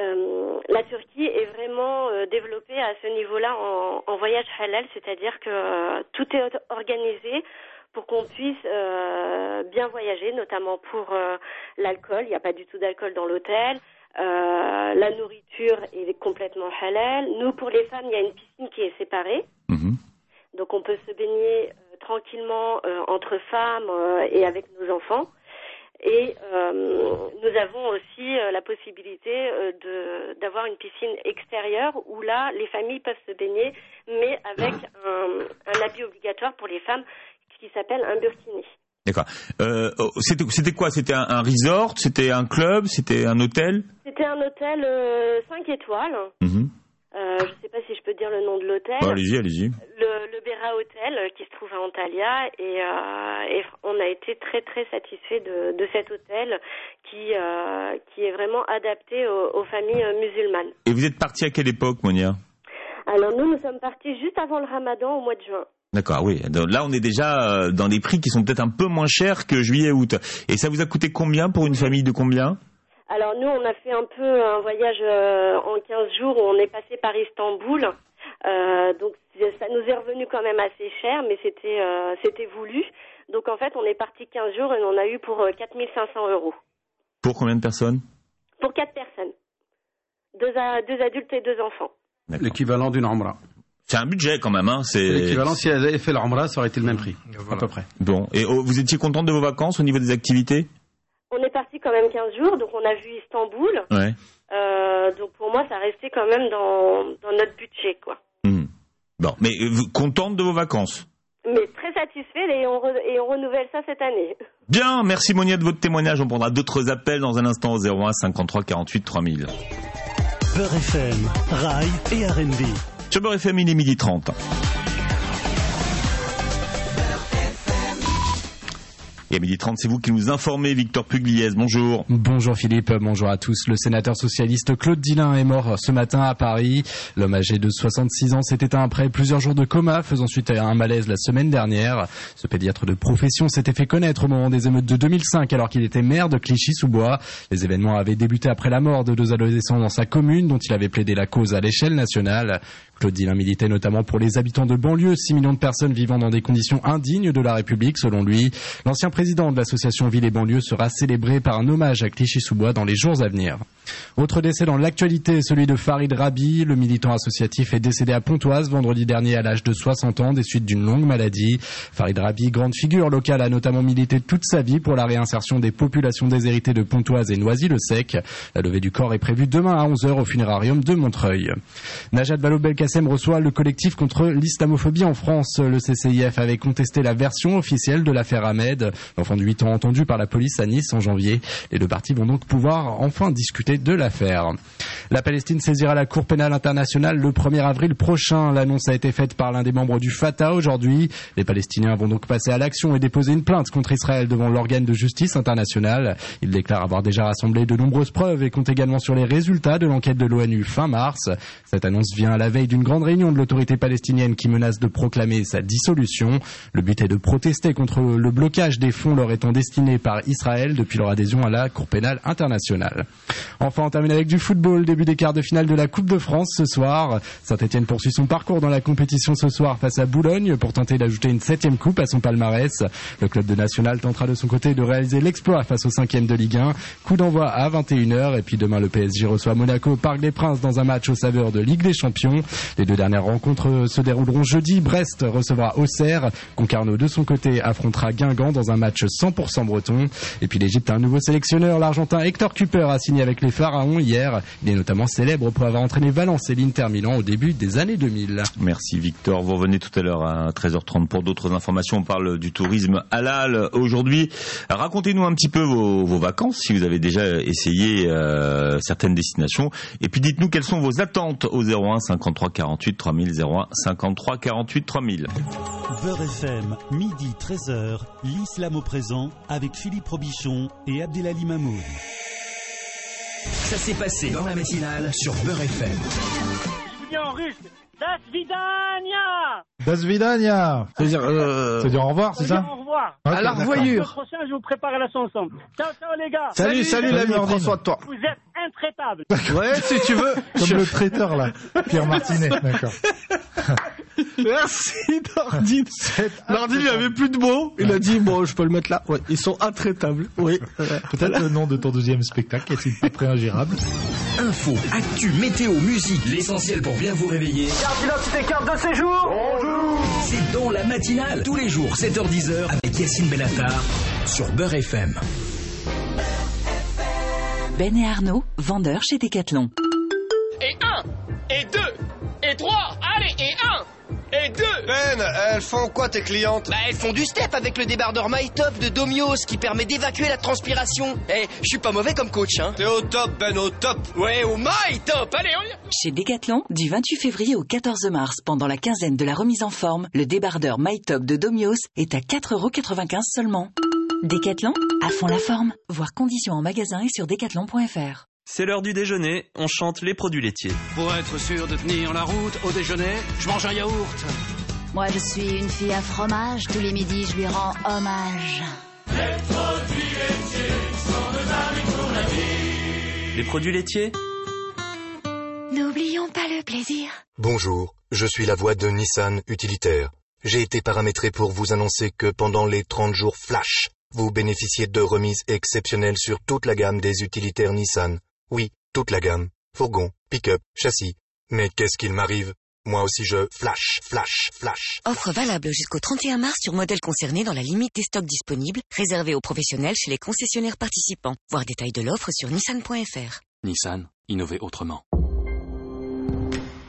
La Turquie est vraiment développée à ce niveau-là en voyage halal, c'est-à-dire que tout est organisé pour qu'on puisse bien voyager, notamment pour l'alcool. Il n'y a pas du tout d'alcool dans l'hôtel. La nourriture est complètement halal. Nous, pour les femmes, il y a une piscine qui est séparée. Donc on peut se baigner tranquillement entre femmes et avec nos enfants. Et nous avons aussi la possibilité d'avoir une piscine extérieure où là, les familles peuvent se baigner, mais avec un habit obligatoire pour les femmes qui s'appelle un burkini. D'accord. C'était quoi? C'était un resort? C'était un club? C'était un hôtel? C'était un hôtel 5 étoiles. Je ne sais pas si je peux dire le nom de l'hôtel. Bah, allez-y. Le Bera Hotel qui se trouve à Antalya, et on a été très très satisfaits de cet hôtel qui est vraiment adapté aux familles musulmanes. Et vous êtes parti à quelle époque, Monia? Alors nous sommes partis juste avant le Ramadan, au mois de juin. D'accord, oui. Donc là, on est déjà dans des prix qui sont peut-être un peu moins chers que juillet-août. Et ça vous a coûté combien pour une famille de combien? Alors nous, on a fait un peu un voyage en 15 jours où on est passé par Istanbul. Donc ça nous est revenu quand même assez cher, mais c'était voulu. Donc en fait, on est parti 15 jours et on a eu pour 4 500 €. Pour combien de personnes? Pour 4 personnes. 2 adultes et 2 enfants. D'accord. L'équivalent d'une Umrah. C'est un budget quand même, hein. C'est l'équivalent, si elle avait fait l'Umrah, ça aurait été le même prix, à peu près. Bon, et vous étiez contente de vos vacances au niveau des activités? On est parti quand même 15 jours, donc on a vu Istanbul. Ouais. Donc pour moi, ça restait quand même dans notre budget, quoi. Bon, mais contente de vos vacances? Mais très satisfaite et on renouvelle ça cette année. Bien, merci Monia de votre témoignage. On prendra d'autres appels dans un instant au 01 53 48 3000. Beurre FM, Rail et R&B. Sur Beurre FM, il est 12h30. Et à 12h30, c'est vous qui nous informez, Victor Pugliese. Bonjour. Bonjour Philippe, bonjour à tous. Le sénateur socialiste Claude Dillain est mort ce matin à Paris. L'homme âgé de 66 ans s'est éteint après plusieurs jours de coma, faisant suite à un malaise la semaine dernière. Ce pédiatre de profession s'était fait connaître au moment des émeutes de 2005, alors qu'il était maire de Clichy-sous-Bois. Les événements avaient débuté après la mort de 2 adolescents dans sa commune, dont il avait plaidé la cause à l'échelle nationale. Claude Dillain militait notamment pour les habitants de banlieue, 6 millions de personnes vivant dans des conditions indignes de la République, selon lui. L'ancien président de l'association Ville et Banlieue sera célébré par un hommage à Clichy-sous-Bois dans les jours à venir. Autre décès dans l'actualité, celui de Farid Rabi. Le militant associatif est décédé à Pontoise vendredi dernier à l'âge de 60 ans des suites d'une longue maladie. Farid Rabi, grande figure locale, a notamment milité toute sa vie pour la réinsertion des populations déshéritées de Pontoise et Noisy-le-Sec. La levée du corps est prévue demain à 11h au funérarium de Montreuil. Najat Vallaud-Belkacem reçoit le collectif contre l'islamophobie en France. Le CCIF avait contesté la version officielle de l'affaire Ahmed, l'enfant de 8 ans entendu par la police à Nice en janvier. Les 2 parties vont donc pouvoir enfin discuter de l'affaire. La Palestine saisira la Cour pénale internationale le 1er avril prochain. L'annonce a été faite par l'un des membres du Fatah aujourd'hui. Les Palestiniens vont donc passer à l'action et déposer une plainte contre Israël devant l'organe de justice international. Ils déclarent avoir déjà rassemblé de nombreuses preuves et comptent également sur les résultats de l'enquête de l'ONU fin mars. Cette annonce vient à la veille d'une grande réunion de l'autorité palestinienne qui menace de proclamer sa dissolution. Le but est de protester contre le blocage des fonds leur étant destinés par Israël depuis leur adhésion à la Cour pénale internationale. Enfin, on termine avec du football. Début des quarts de finale de la Coupe de France ce soir. Saint-Etienne poursuit son parcours dans la compétition ce soir face à Boulogne pour tenter d'ajouter une 7e coupe à son palmarès. Le club de National tentera de son côté de réaliser l'exploit face au 5e de Ligue 1. Coup d'envoi à 21h. Et puis demain, le PSG reçoit Monaco au Parc des Princes dans un match aux saveurs de Ligue des Champions. Les 2 dernières rencontres se dérouleront jeudi. Brest recevra Auxerre. Concarneau de son côté affrontera Guingamp dans un match 100% breton. Et puis l'Égypte a un nouveau sélectionneur. L'Argentin Hector Cúper a signé avec les Pharaons hier. Il est notamment célèbre pour avoir entraîné Valence et l'Inter Milan au début des années 2000. Merci Victor. Vous revenez tout à l'heure à 13h30 pour d'autres informations. On parle du tourisme halal aujourd'hui. Racontez-nous un petit peu vos vacances, si vous avez déjà essayé certaines destinations. Et puis dites-nous quelles sont vos attentes au 01 53 48 3000, 01 53 48 3000. Beurre FM, midi 13h, l'islam au présent avec Philippe Robichon et Abdelali Mamoun. Ça s'est passé dans la matinale sur Beurre FM. Je vous dis en russe, Das vidania. Das vidania. C'est dire au revoir, c'est ça? Au revoir. Okay, à la revoyure. D'accord. Le prochain, je vous prépare à la chanson. Ciao, ciao les gars. Salut l'ami, prends soin de toi. Vous êtes intraitables. Ouais, si tu veux. Comme le traiteur là, Pierre Martinet, d'accord. Merci Nordine. Nordine, il avait plus de mots. Il a dit bon, je peux le mettre là. Ouais, ils sont intraitables. Oui. Peut-être le nom de ton deuxième spectacle, est-il pas préingérable? Info, actu, météo, musique, l'essentiel pour bien vous réveiller. Carte d'identité, carte de séjour. Bonjour. C'est dans la matinale, tous les jours, 7h-10h, avec Yacine Bellatar, sur Beurre FM. Ben et Arnaud, vendeurs chez Decathlon. Et 1, et 2, et 3, allez, et 1, et 2. Ben, elles font quoi tes clientes? Bah elles font du step avec le débardeur MyTop de Domios qui permet d'évacuer la transpiration. Eh, je suis pas mauvais comme coach, hein. T'es au top, Ben, au top. Ouais, au MyTop, allez, on y va. Chez Decathlon, du 28 février au 14 mars, pendant la quinzaine de la remise en forme, le débardeur MyTop de Domios est à 4,95€ seulement. Decathlon, à fond la forme. Voir conditions en magasin et sur decathlon.fr. C'est l'heure du déjeuner, on chante les produits laitiers. Pour être sûr de tenir la route au déjeuner, je mange un yaourt. Moi je suis une fille à fromage, tous les midis je lui rends hommage. Les produits laitiers sont de valeur pour la vie. Les produits laitiers ? N'oublions pas le plaisir. Bonjour, je suis la voix de Nissan Utilitaire. J'ai été paramétré pour vous annoncer que pendant les 30 jours flash, vous bénéficiez de remises exceptionnelles sur toute la gamme des utilitaires Nissan. Oui, toute la gamme. Fourgon, pick-up, châssis. Mais qu'est-ce qu'il m'arrive ? Moi aussi je flash. Offre valable jusqu'au 31 mars sur modèles concernés dans la limite des stocks disponibles, réservés aux professionnels chez les concessionnaires participants. Voir détails de l'offre sur nissan.fr. Nissan, innover autrement. Carrefour ?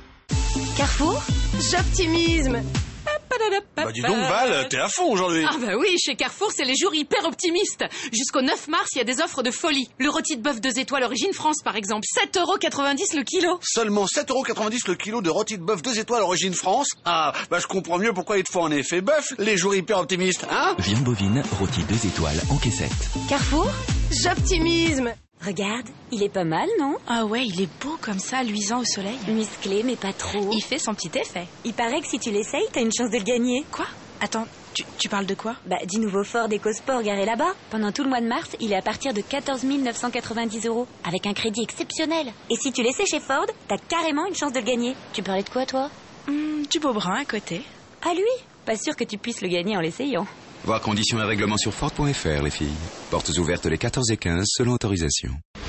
J'optimisme. Bah dis donc Val, t'es à fond aujourd'hui. Ah bah oui, chez Carrefour, c'est les jours hyper optimistes. Jusqu'au 9 mars, il y a des offres de folie. Le rôti de bœuf 2 étoiles origine France, par exemple, 7,90 € le kilo. Seulement 7,90 € le kilo de rôti de bœuf 2 étoiles origine France. Ah, bah je comprends mieux pourquoi ils te font un effet bœuf, les jours hyper optimistes, hein. Viande bovine, rôti 2 étoiles en caissette. Carrefour ? J'optimisme. Regarde, il est pas mal, non ? Ah ouais, il est beau comme ça, luisant au soleil. Musclé, mais pas trop. Il fait son petit effet. Il paraît que si tu l'essayes, t'as une chance de le gagner. Quoi ? Attends, tu parles de quoi ? Bah, du nouveau Ford EcoSport garé là-bas. Pendant tout le mois de mars, il est à partir de 14 990 €, avec un crédit exceptionnel. Et si tu l'essaies chez Ford, t'as carrément une chance de le gagner. Tu parlais de quoi, toi ? Du beau brun à côté. Ah, lui ? Pas sûr que tu puisses le gagner en l'essayant. Voir conditions et règlements sur Ford.fr, les filles. Portes ouvertes les 14 et 15, selon autorisation.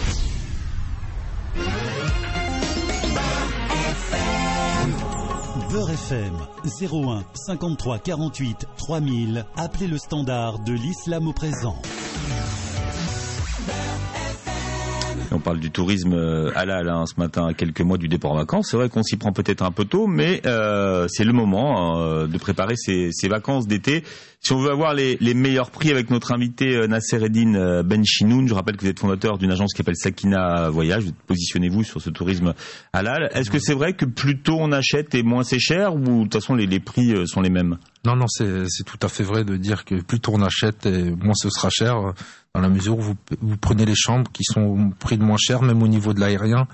Beurre FM 01 53 48 3000. Appelez le standard de l'islam au présent. On parle du tourisme halal ce matin, à quelques mois du départ en vacances. C'est vrai qu'on s'y prend peut-être un peu tôt, mais c'est le moment de préparer ces vacances d'été. Si on veut avoir les meilleurs prix avec notre invité Nasser Eddine Benchinoun, je rappelle que vous êtes fondateur d'une agence qui s'appelle Sakina Voyage. Positionnez-vous sur ce tourisme halal. Est-ce que c'est vrai que plus tôt on achète et moins c'est cher, ou de toute façon les prix sont les mêmes ? Non, c'est tout à fait vrai de dire que plus tôt on achète et moins ce sera cher, dans la mesure où vous prenez les chambres qui sont au prix de moins cher, même au niveau de l'aérien.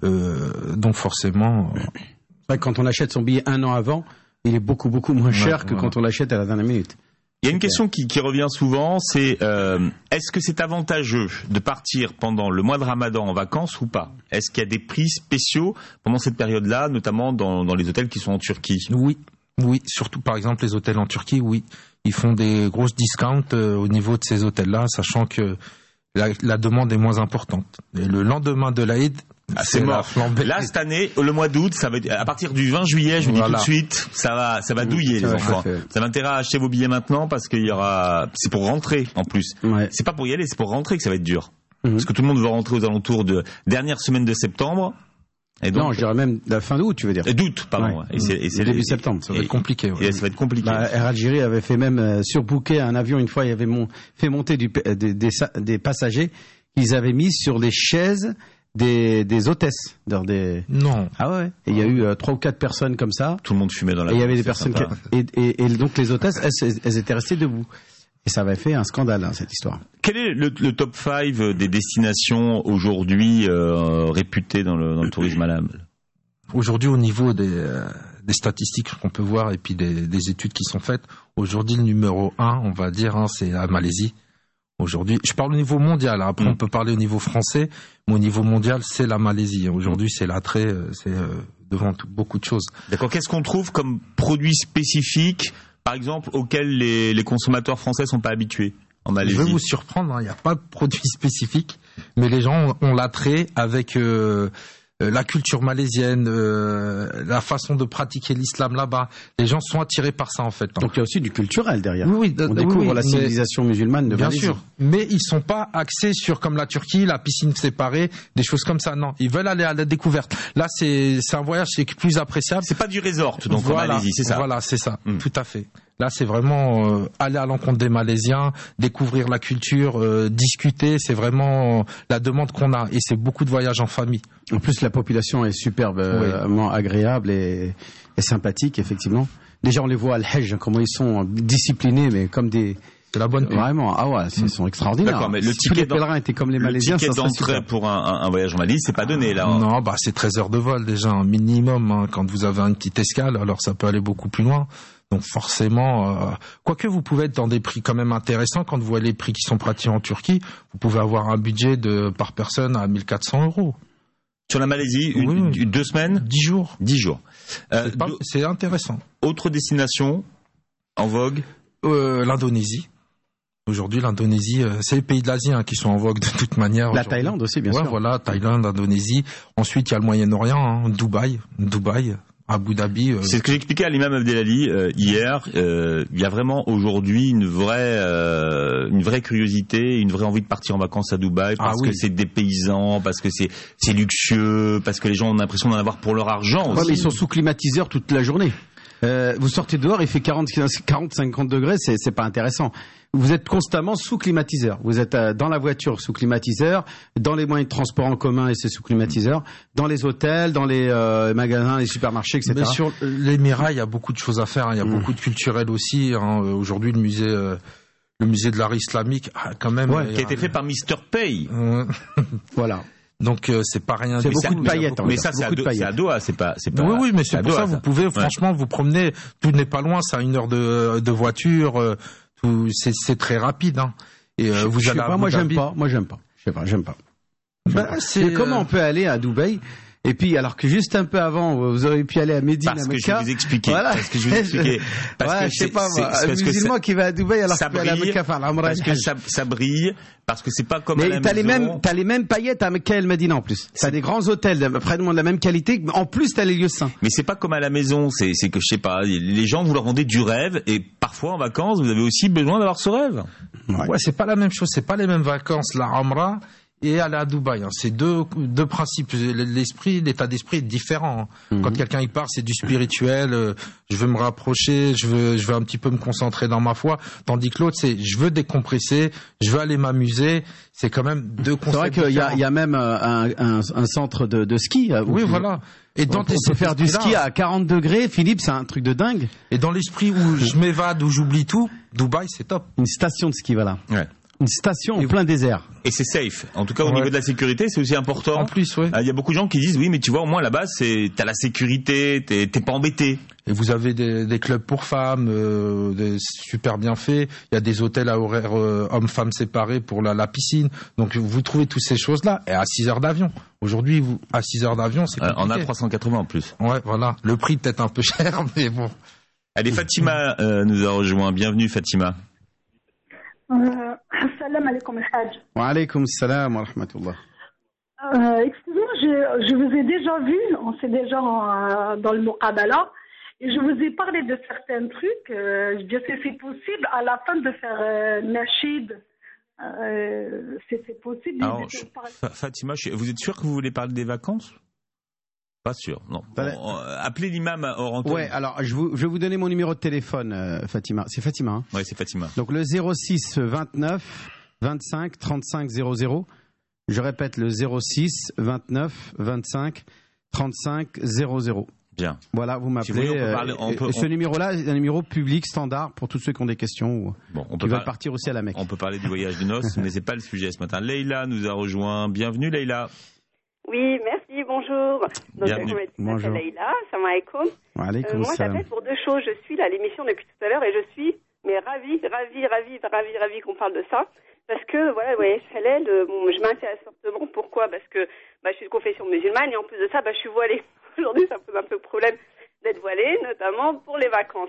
Donc forcément... Quand on achète son billet un an avant, il est beaucoup moins cher que quand on l'achète à la dernière minute. Il y a une question qui revient souvent, c'est est-ce que c'est avantageux de partir pendant le mois de Ramadan en vacances ou pas ? Est-ce qu'il y a des prix spéciaux pendant cette période-là, notamment dans les hôtels qui sont en Turquie ? Oui, surtout par exemple les hôtels en Turquie, oui. Ils font des grosses discounts au niveau de ces hôtels-là, sachant que la demande est moins importante. Et le lendemain de l'Aïd, c'est mort. Là, cette année, le mois d'août, ça va être, à partir du 20 juillet, je vous dis tout de suite, ça va douiller, les enfants. Ça va intérêt à acheter vos billets maintenant parce qu'il y aura, c'est pour rentrer, en plus. Ouais. C'est pas pour y aller, c'est pour rentrer que ça va être dur. Parce que tout le monde veut rentrer aux alentours de dernière semaine de septembre. Et donc, non, je dirais même la fin d'août, tu veux dire. D'août, pardon. Ouais. Et c'est début septembre. Ça va être compliqué. Ouais. Et ça va être compliqué. Air Algérie avait fait même surbooker un avion une fois. Il avait fait monter des passagers qu'ils avaient mis sur les chaises des hôtesses. Non. Ah ouais. Et il y a eu 3 ou 4 personnes comme ça. Tout le monde fumait dans la. Et il y avait des personnes et donc les hôtesses, elles étaient restées debout. Et ça avait fait un scandale, cette histoire. Quel est le top 5 des destinations aujourd'hui réputées dans le tourisme halal ? Aujourd'hui, au niveau des statistiques qu'on peut voir et puis des études qui sont faites, aujourd'hui, le numéro 1, on va dire, c'est la Malaisie. Aujourd'hui, je parle au niveau mondial. Après, on peut parler au niveau français, mais au niveau mondial, c'est la Malaisie. Aujourd'hui, c'est l'attrait, c'est devant beaucoup de choses. D'accord. Qu'est-ce qu'on trouve comme produit spécifique, par exemple, auquel les consommateurs français sont pas habitués en Malaisie? Je vais vous surprendre, il n'y a pas de produit spécifique, mais les gens ont l'attrait avec la culture malaisienne, la façon de pratiquer l'islam là-bas. Les gens sont attirés par ça, en fait. Donc il y a aussi du culturel derrière. Oui, on découvre la civilisation musulmane de Malaisie. Bien sûr, mais ils sont pas axés sur, comme la Turquie, la piscine séparée, des choses comme ça. Non, ils veulent aller à la découverte. Là, c'est un voyage qui est plus appréciable. C'est pas du resort, donc en Malaisie, c'est ça. Voilà, c'est ça, tout à fait. Là, c'est vraiment aller à l'encontre des Malaisiens, découvrir la culture, discuter. C'est vraiment la demande qu'on a. Et c'est beaucoup de voyages en famille. En plus, la population est superbement agréable et sympathique, effectivement. Déjà, on les voit à Al-Hajj, comment ils sont disciplinés, mais comme des... C'est la bonne pub. Vraiment, ah ouais, ils sont extraordinaires. D'accord, mais tous les pèlerins étaient comme les Malaisiens. Le ticket d'entrée pour un voyage en Malaisie, c'est pas donné, là. Non, c'est 13 heures de vol, déjà, un minimum, quand vous avez une petite escale, alors ça peut aller beaucoup plus loin. Donc forcément, quoique vous pouvez être dans des prix quand même intéressants quand vous voyez les prix qui sont pratiqués en Turquie, vous pouvez avoir un budget par personne à 1 400 €. Sur la Malaisie, 2 semaines 10 jours. 10 jours. C'est intéressant. Autre destination en vogue l'Indonésie. Aujourd'hui, l'Indonésie, c'est les pays de l'Asie qui sont en vogue de toute manière. La Thaïlande aussi, bien sûr. Voilà, Thaïlande, Indonésie. Ensuite, il y a le Moyen-Orient, Dubaï, Abu Dhabi. C'est ce que j'expliquais à l'imam Abdelali hier. Il y a vraiment aujourd'hui une vraie curiosité, une vraie envie de partir en vacances à Dubaï parce que c'est dépaysant, parce que c'est luxueux, parce que les gens ont l'impression d'en avoir pour leur argent aussi. Ouais, mais ils sont sous climatiseur toute la journée. Vous sortez dehors, il fait 40-50 degrés, c'est pas intéressant. Vous êtes constamment sous climatiseur. Vous êtes dans la voiture sous climatiseur, dans les moyens de transport en commun et c'est sous climatiseur, dans les hôtels, dans les magasins, les supermarchés, etc. Mais sur l'Émirat, il y a beaucoup de choses à faire. Il y a beaucoup de culturel aussi. Aujourd'hui, le musée de l'art islamique, quand même, qui a été fait par Mr. Pay. Voilà. Donc c'est pas rien. C'est beaucoup de paillettes. Mais ça c'est à Doha, c'est pas. Oui, mais c'est pour ça vous pouvez franchement vous promener. Tout n'est pas loin, c'est à 1 heure de voiture. C'est très rapide. Et vous allez. Moi j'aime pas. J'aime pas. Comment on peut aller à Dubaï? Et puis, alors que juste un peu avant, vous auriez pu aller à Médine, à Mecca. Parce que je vous expliquais. Voilà. Parce que je vous expliquais. Je sais pas, un musulman qui va à Dubaï alors qu'il peut aller à Mecca faire l'Umrah. Parce que ça brille. Parce que c'est pas comme à la maison. T'as les mêmes paillettes à Mecca et le Médine en plus. T'as des grands hôtels, pratiquement de la même qualité. En plus, t'as les lieux saints. Mais c'est pas comme à la maison. C'est que je sais pas. Les gens, vous leur vendez du rêve. Et parfois, en vacances, vous avez aussi besoin d'avoir ce rêve. Ouais, c'est pas la même chose. C'est pas les mêmes vacances, la Umrah et aller à Dubaï. C'est deux principes. L'état d'esprit est différent. Quand quelqu'un y part, c'est du spirituel. Je veux me rapprocher, je veux un petit peu me concentrer dans ma foi. Tandis que l'autre, c'est je veux décompresser, je veux aller m'amuser. C'est quand même deux concepts. C'est vrai qu'il y a même un centre de ski. Oui, voilà. Et on peut faire du ski à 40 degrés, Philippe, c'est un truc de dingue. Et dans l'esprit où je m'évade, où j'oublie tout, Dubaï, c'est top. Une station de ski, voilà. Ouais. Une station en plein désert. Et c'est safe. En tout cas, au niveau de la sécurité, c'est aussi important. En plus, oui. Il y a beaucoup de gens qui disent, oui, mais tu vois, au moins là-bas, t'as la sécurité, t'es pas embêté. Et vous avez des clubs pour femmes, super bien faits. Il y a des hôtels à horaires hommes-femmes séparés pour la piscine. Donc, vous trouvez toutes ces choses-là. Et à 6 heures d'avion. Aujourd'hui, à 6 heures d'avion, c'est compliqué. On a 380 en plus. Ouais, voilà. Le prix peut-être un peu cher, mais bon. Allez, Fatima nous a rejoint. Bienvenue, Fatima. Salam alaikum al-Hajj. Wa alaikum salam wa rahmatullah. Excusez-moi, je vous ai déjà vu, on s'est déjà dans le Muqabala, et je vous ai parlé de certains trucs. C'est possible à la fin de faire Nashid. C'est possible. Alors, Fatima, vous êtes sûr que vous voulez parler des vacances ? Pas sûr, non. Bon, appelez l'imam hors antenne. Ouais, alors je vais vous donner mon numéro de téléphone, Fatima. C'est Fatima, hein ? Ouais, c'est Fatima. Donc le 06 29 25 35 00. Je répète, le 06 29 25 35 00. Bien. Voilà, vous m'appelez. Ce numéro-là est un numéro public standard pour tous ceux qui ont des questions ou qui veulent partir aussi à la Mecque. On peut parler du voyage de noces, mais c'est pas le sujet ce matin. Leïla nous a rejoint. Bienvenue, Leïla. Oui, merci, bonjour. Donc, bienvenue. Je m'appelle Leïla, salam alaikum. Moi, j'appelle pour deux choses. Je suis à l'émission depuis tout à l'heure et je suis ravie qu'on parle de ça. Parce que, voilà, ouais, Halal, je m'intéresse fortement. Pourquoi ? Parce que je suis de confession musulmane et en plus de ça, je suis voilée. Aujourd'hui, ça pose un peu de problème d'être voilée, notamment pour les vacances.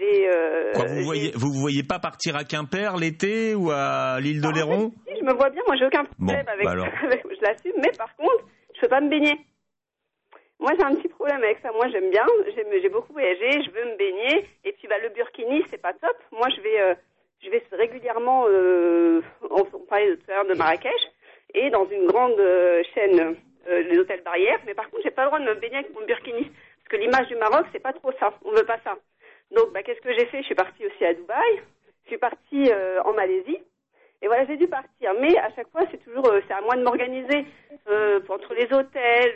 Vous voyez pas partir à Quimper l'été ou à l'île d'Oléron ? Si, je me vois bien. Moi, j'ai aucun problème avec je l'assume. Mais par contre, je peux pas me baigner. Moi, j'ai un petit problème avec ça. Moi, j'aime bien. J'ai beaucoup voyagé. Je veux me baigner. Et puis, le burkini, c'est pas top. Moi, je vais régulièrement, on parlait tout à l'heure de Marrakech, et dans une grande chaîne, les hôtels barrières. Mais par contre, j'ai pas le droit de me baigner avec mon burkini. Parce que l'image du Maroc, c'est pas trop ça. On veut pas ça. Donc, qu'est-ce que j'ai fait ? Je suis partie aussi à Dubaï. Je suis partie en Malaisie. Et voilà, j'ai dû partir. Mais à chaque fois, c'est à moi de m'organiser. Entre les hôtels,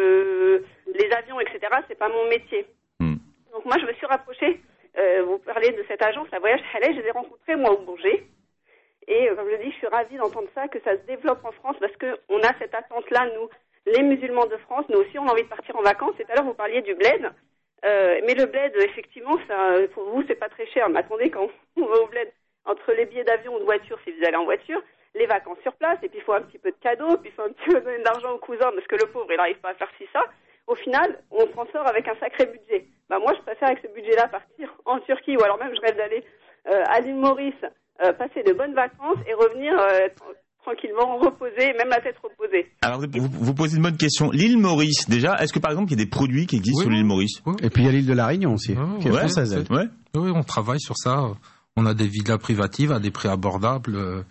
les avions, etc. C'est pas mon métier. Donc moi, je me suis rapprochée. Vous parlez de cette agence, la Voyage Halal. Je les ai rencontrés, moi, au Bourget. Et comme je dis, je suis ravie d'entendre ça, que ça se développe en France, parce qu'on a cette attente-là, nous, les musulmans de France. Nous aussi, on a envie de partir en vacances. Et tout à l'heure, vous parliez du bled. Mais le bled, effectivement, ça, pour vous, c'est pas très cher. Mais attendez, quand on va au bled, entre les billets d'avion ou de voiture, si vous allez en voiture, les vacances sur place, et puis il faut un petit peu de cadeaux, puis il faut un petit peu d'argent au cousin, parce que le pauvre, il n'arrive pas à faire ci, ça. Au final, on s'en sort avec un sacré budget. Bah, moi, je préfère avec ce budget-là partir en Turquie, ou alors même, je rêve d'aller à l'île Maurice, passer de bonnes vacances et revenir tranquillement, reposer, même la tête reposée. Alors, vous posez une bonne question. L'île Maurice, déjà, est-ce que par exemple, il y a des produits qui existent sur l'île Maurice? Et puis il y a l'île de la Réunion aussi, qui est française. Oui, on travaille sur ça. On a des villas privatives à des prix abordables.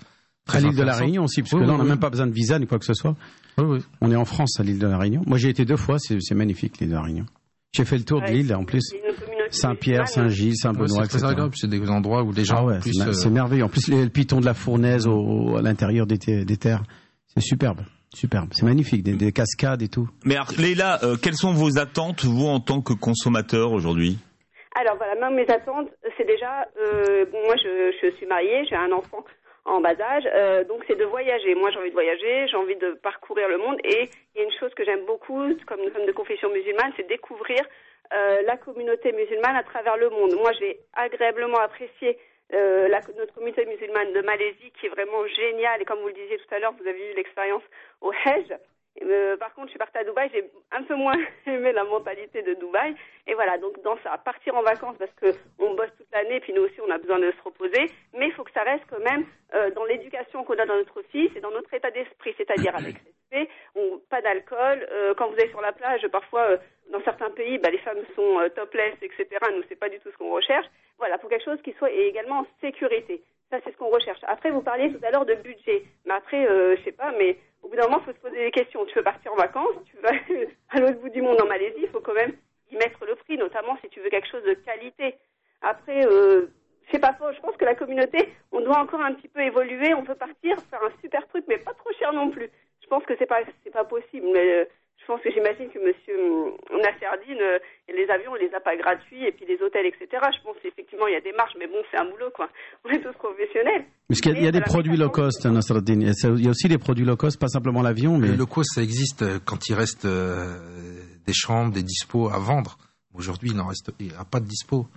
À l'île de la Réunion aussi, parce que là, on n'a même pas besoin de visa ni quoi que ce soit. On est en France, à l'île de la Réunion. Moi, j'ai été 2 fois, c'est magnifique, l'île de la Réunion. J'ai fait le tour de l'île, en plus. Saint-Pierre, Saint-Gilles, Saint-Benoît, c'est très agréable. C'est des endroits où les gens... c'est merveilleux. En plus, le piton de la Fournaise à l'intérieur des terres, c'est superbe. C'est magnifique, des cascades et tout. Mais alors, Leïla, quelles sont vos attentes, vous, en tant que consommateur, aujourd'hui? Alors voilà, même mes attentes, c'est déjà, moi je suis mariée, j'ai un enfant en bas âge, donc c'est de voyager. Moi j'ai envie de voyager, j'ai envie de parcourir le monde, et il y a une chose que j'aime beaucoup, comme de confession musulmane, c'est découvrir la communauté musulmane à travers le monde. Moi j'ai agréablement apprécié notre communauté musulmane de Malaisie, qui est vraiment géniale, et comme vous le disiez tout à l'heure, vous avez eu l'expérience au Hajj. Par contre, je suis partie à Dubaï, j'ai un peu moins aimé la mentalité de Dubaï. Et voilà, donc dans ça, partir en vacances, parce que on bosse toute l'année, puis nous aussi on a besoin de se reposer, mais il faut que ça reste quand même dans l'éducation qu'on a dans notre fils et dans notre état d'esprit, c'est-à-dire avec respect, pas d'alcool. Quand vous allez sur la plage, parfois dans certains pays, les femmes sont topless, etc. Nous, c'est pas du tout ce qu'on recherche. Voilà, pour quelque chose qui soit également en sécurité. Ça, c'est ce qu'on recherche. Après, vous parliez tout à l'heure de budget. Mais après, je sais pas, mais au bout d'un moment, il faut se poser des questions. Tu veux partir en vacances, tu vas à l'autre bout du monde en Malaisie, il faut quand même y mettre le prix, notamment si tu veux quelque chose de qualité. Après, c'est pas faux. Je pense que la communauté, on doit encore un petit peu évoluer. On peut partir, faire un super truc, mais pas trop cher non plus. Je pense que c'est pas possible. Mais je pense que j'imagine que monsieur Nasserdine, les avions, on les a pas gratuits, et puis les hôtels, etc. Je pense qu'effectivement, il y a des marges, mais bon, c'est un boulot, quoi. On est tous professionnels. Parce qu'il y a des produits low cost, Nasserdine. Il y a aussi des produits low cost, pas simplement l'avion, mais... Le low cost, ça existe quand il reste des chambres, des dispos à vendre. Aujourd'hui, il n'y a pas de dispo.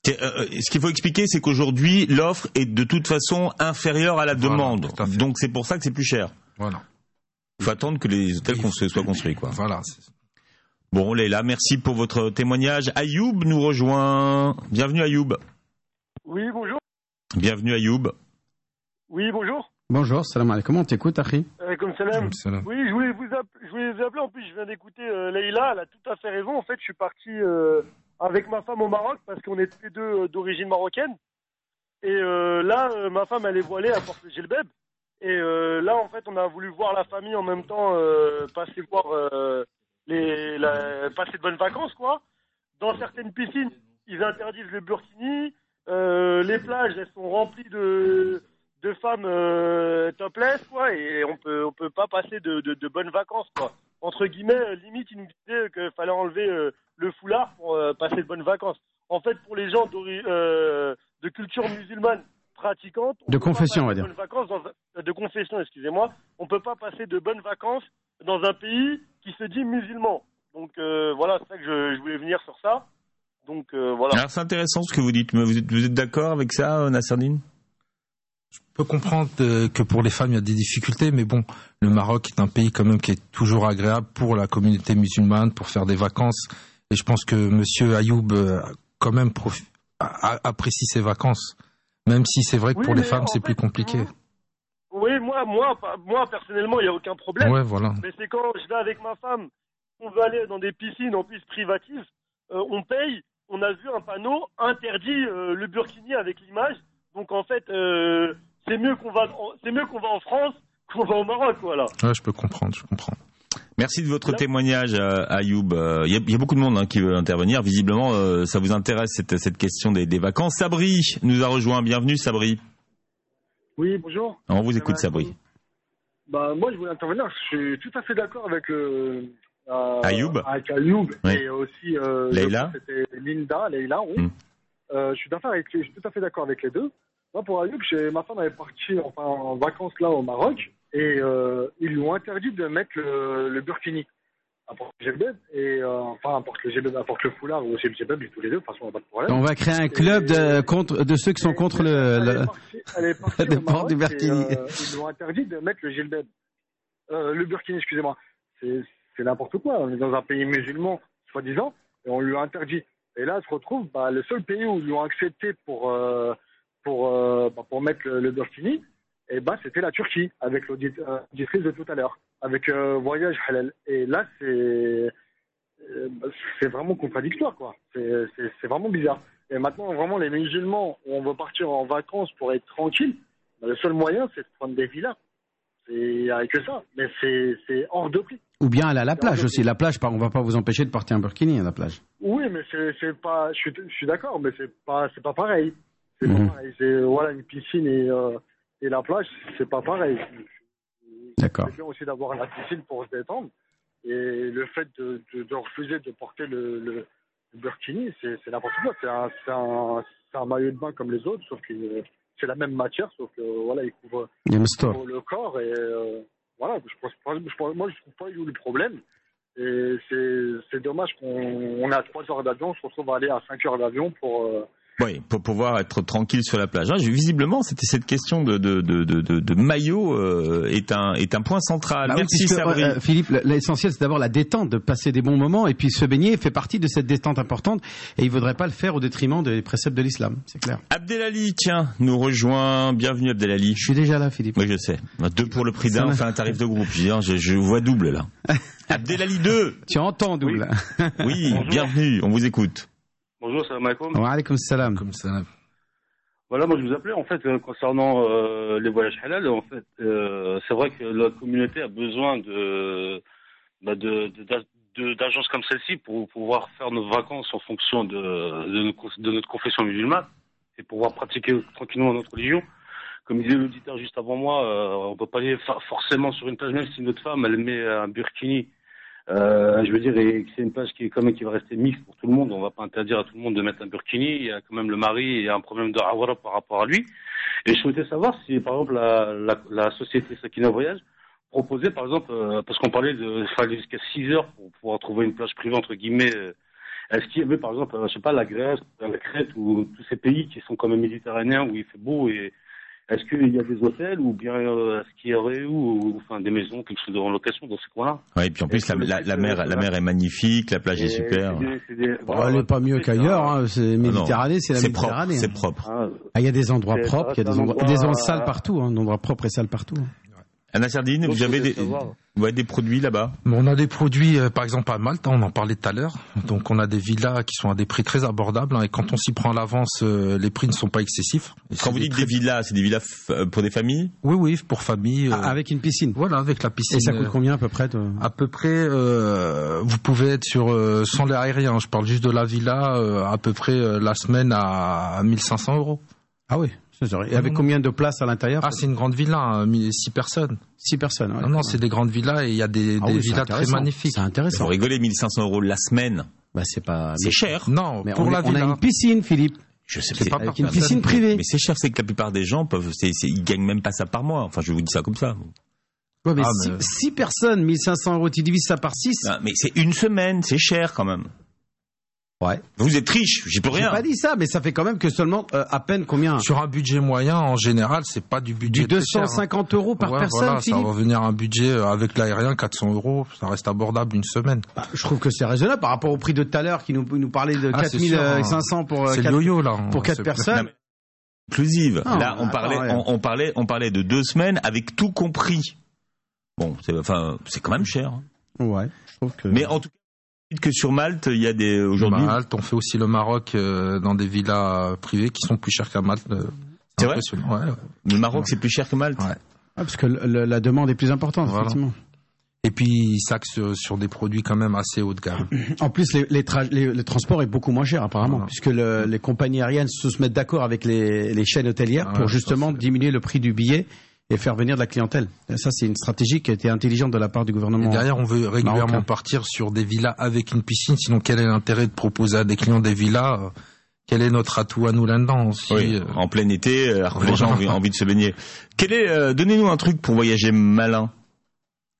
Ce qu'il faut expliquer, c'est qu'aujourd'hui, l'offre est de toute façon inférieure à la demande. Donc c'est pour ça que c'est plus cher. Voilà. Il faut attendre que les hôtels soient construits, quoi. Voilà. Bon, Leïla, merci pour votre témoignage. Ayoub nous rejoint. Bienvenue, Ayoub. Oui, bonjour. Bienvenue, Ayoub. Oui, bonjour. Bonjour, salam alaikum, on t'écoute, Akhi. Comme salam. Oui, je voulais vous appeler, en plus je viens d'écouter Leïla, elle a tout à fait raison. En fait, je suis parti avec ma femme au Maroc, parce qu'on est tous les deux d'origine marocaine. Et là, ma femme, elle est voilée à porter le djellab. Et là, en fait, on a voulu voir la famille en même temps, passer passer de bonnes vacances, quoi. Dans certaines piscines, ils interdisent le burkini. Les plages, elles sont remplies de femmes topless, quoi. Et on peut pas passer de bonnes vacances, quoi. Entre guillemets, limite, ils nous disaient qu'il fallait enlever le foulard pour passer de bonnes vacances. En fait, pour les gens de culture musulmane pratiquante, de confession, on va dire. De confession, excusez-moi. On peut pas passer de bonnes vacances dans un pays qui se dit musulman. Donc voilà, c'est ça que je voulais venir sur ça. Donc voilà. Alors c'est intéressant ce que vous dites, mais vous êtes d'accord avec ça, Nasserdine? Je peux comprendre que pour les femmes il y a des difficultés, mais bon, le Maroc est un pays quand même qui est toujours agréable pour la communauté musulmane, pour faire des vacances. Et je pense que Monsieur Ayoub quand même apprécie ses vacances. Même si c'est vrai que pour les femmes, c'est plus compliqué. Oui, moi personnellement, il n'y a aucun problème. Ouais, voilà. Mais c'est quand je vais avec ma femme, on veut aller dans des piscines en plus privatives, on paye, on a vu un panneau interdit le burkini avec l'image. Donc en fait, c'est mieux qu'on va en France qu'on va au Maroc, voilà. Ouais, je comprends. Merci de votre témoignage, Ayoub. Il y a beaucoup de monde qui veut intervenir. Visiblement, ça vous intéresse cette question des vacances. Sabri nous a rejoint. Bienvenue, Sabri. Oui, bonjour. On vous écoute, Sabri. Moi, je voulais intervenir. Je suis tout à fait d'accord avec Ayoub. Avec Ayoub, oui. Et aussi Leïla. C'était Leïla, oui. Je suis tout à fait d'accord avec les deux. Moi, pour Ayoub, ma femme est partie en vacances là au Maroc. Et ils lui ont interdit de mettre le burkini. apporte le gelbeb et apporte le gelbeb, apporte le foulard ou aussi le gelbeb, tous les deux. De toute façon, on n'a pas de problème. On va créer un club de ceux qui sont contre le port du burkini. Ils nous ont interdit de mettre le gelbeb, le burkini, excusez-moi. C'est n'importe quoi. On est dans un pays musulman, soi-disant, et on lui a interdit. Et là, se retrouve le seul pays où ils lui ont accepté pour mettre le burkini, et c'était la Turquie, avec l'auditrice de tout à l'heure, avec Voyage Halal. Et là, c'est vraiment contradictoire, quoi. C'est vraiment bizarre. Et maintenant, vraiment, les musulmans, où on veut partir en vacances pour être tranquille, le seul moyen, c'est de prendre des villas. Il n'y a que ça, mais c'est hors de prix. Ou bien aller à la plage aussi. La plage, on va pas vous empêcher de porter un burkini à la plage. Oui, mais c'est pas. Je suis d'accord, mais c'est pas pareil. C'est pas pareil. C'est une piscine et la plage, c'est pas pareil. D'accord. C'est bien aussi d'avoir la piscine pour se détendre. Et le fait de refuser de porter le burkini, c'est n'importe quoi. C'est un maillot de bain comme les autres, sauf que c'est la même matière, sauf que il couvre le corps et moi je trouve pas où le problème. Et c'est dommage qu'on a 3 heures d'avion, on se retrouve à aller à 5 heures d'avion pour pouvoir être tranquille sur la plage. Visiblement, cette question de maillot est un point central. Merci Sabri. Philippe, l'essentiel c'est d'abord la détente, de passer des bons moments, et puis se baigner fait partie de cette détente importante, et il ne vaudrait pas le faire au détriment des préceptes de l'islam, c'est clair. Abdelali, nous rejoint. Bienvenue Abdelali. Je suis déjà là, Philippe. Oui, je sais. 2 pour le prix d'un, on fait un tarif de groupe. Je vois double là. Abdelali 2. Tu entends double. Oui, bienvenue, on vous écoute. Bonjour, salam alaikum. Wa alaikum salam. Voilà, moi je vous appelais en fait concernant les voyages halal. En fait, c'est vrai que la communauté a besoin d'agences comme celle-ci pour pouvoir faire nos vacances en fonction de notre confession musulmane et pouvoir pratiquer tranquillement notre religion. Comme disait l'auditeur juste avant moi, on peut pas aller forcément sur une plage, même si notre femme elle met un burkini. Je veux dire, et c'est une plage qui va rester mixte pour tout le monde. On va pas interdire à tout le monde de mettre un burkini. Il y a quand même le mari, il y a un problème de awara par rapport à lui. Et je souhaitais savoir si, par exemple, la société Sakina Voyage proposait, par exemple, parce qu'on parlait de faire jusqu'à 6 heures pour pouvoir trouver une plage privée, entre guillemets. Est-ce qu'il y avait, par exemple, je sais pas, la Grèce, la Crète, ou tous ces pays qui sont quand même méditerranéens où il fait beau, et est-ce qu'il y a des hôtels ou bien est-ce qu'il y aurait des maisons, quelque chose en location dans ces coins-là? Oui, et puis en plus la mer est magnifique, la plage est super. Elle n'est pas mieux qu'ailleurs, c'est Méditerranée, c'est la Méditerranée. C'est propre. Il y a des endroits propres, il y a des endroits sales partout, des endroits propres et sales partout. Anna Sardine, vous avez des produits là-bas? On a des produits, par exemple à Malte, on en parlait tout à l'heure. Donc on a des villas qui sont à des prix très abordables, et quand on s'y prend à l'avance, les prix ne sont pas excessifs. Quand vous dites des villas, c'est des villas pour des familles? Oui, pour famille. Avec une piscine? Voilà, avec la piscine. Et ça coûte combien à peu près? À peu près, vous pouvez être sans l'air aérien, je parle juste de la villa, à peu près la semaine à 1500 €. Ah oui. Et avec combien de places à l'intérieur? C'est une grande villa, 6 personnes. 6 personnes, ouais. Non, c'est des grandes villas et il y a des villas très magnifiques. C'est intéressant. Vous rigolez, 1500 € la semaine. C'est cher. Non, mais pour la villa. On a une piscine, Philippe. Je sais pas, avec une piscine privée. Mais c'est cher, c'est que la plupart des gens ils gagnent même pas ça par mois. Enfin, je vous dis ça comme ça. Ouais, mais 6 personnes, 1500 €, tu divises ça par 6. Non, mais c'est une semaine, c'est cher quand même. Ouais. Vous êtes riche, j'y peux rien. J'ai pas dit ça, mais ça fait quand même que seulement à peine combien? Sur un budget moyen, en général, c'est pas du budget. Du 250 € par personne, voilà, Philippe. Ça va revenir à un budget avec l'aérien 400 €, ça reste abordable une semaine. Je trouve que c'est raisonnable par rapport au prix de tout à l'heure qui nous parlait de 4500 pour c'est 4, yo-yo, là, pour 4 personnes. Inclusive. Là, on parlait de 2 semaines avec tout compris. Bon, c'est quand même cher. Ouais, je trouve que. Mais en tout cas, que sur Malte, il y a aujourd'hui. Malte, on fait aussi le Maroc dans des villas privées qui sont plus chères qu'à Malte. C'est vrai? Ouais. Le Maroc, c'est plus cher que Malte? Ouais. Parce que la demande est plus importante, effectivement. Et puis, ils s'axent sur des produits quand même assez haut de gamme. En plus, le transport est beaucoup moins cher, apparemment, puisque les compagnies aériennes se mettent d'accord avec les chaînes hôtelières pour justement diminuer le prix du billet et faire venir de la clientèle. Et ça, c'est une stratégie qui a été intelligente de la part du gouvernement. Et derrière, on veut régulièrement partir sur des villas avec une piscine. Sinon, quel est l'intérêt de proposer à des clients des villas? Quel est notre atout à nous là-dedans aussi? Oui, en plein été, alors que les gens ont envie de se baigner. Donnez-nous un truc pour voyager malin.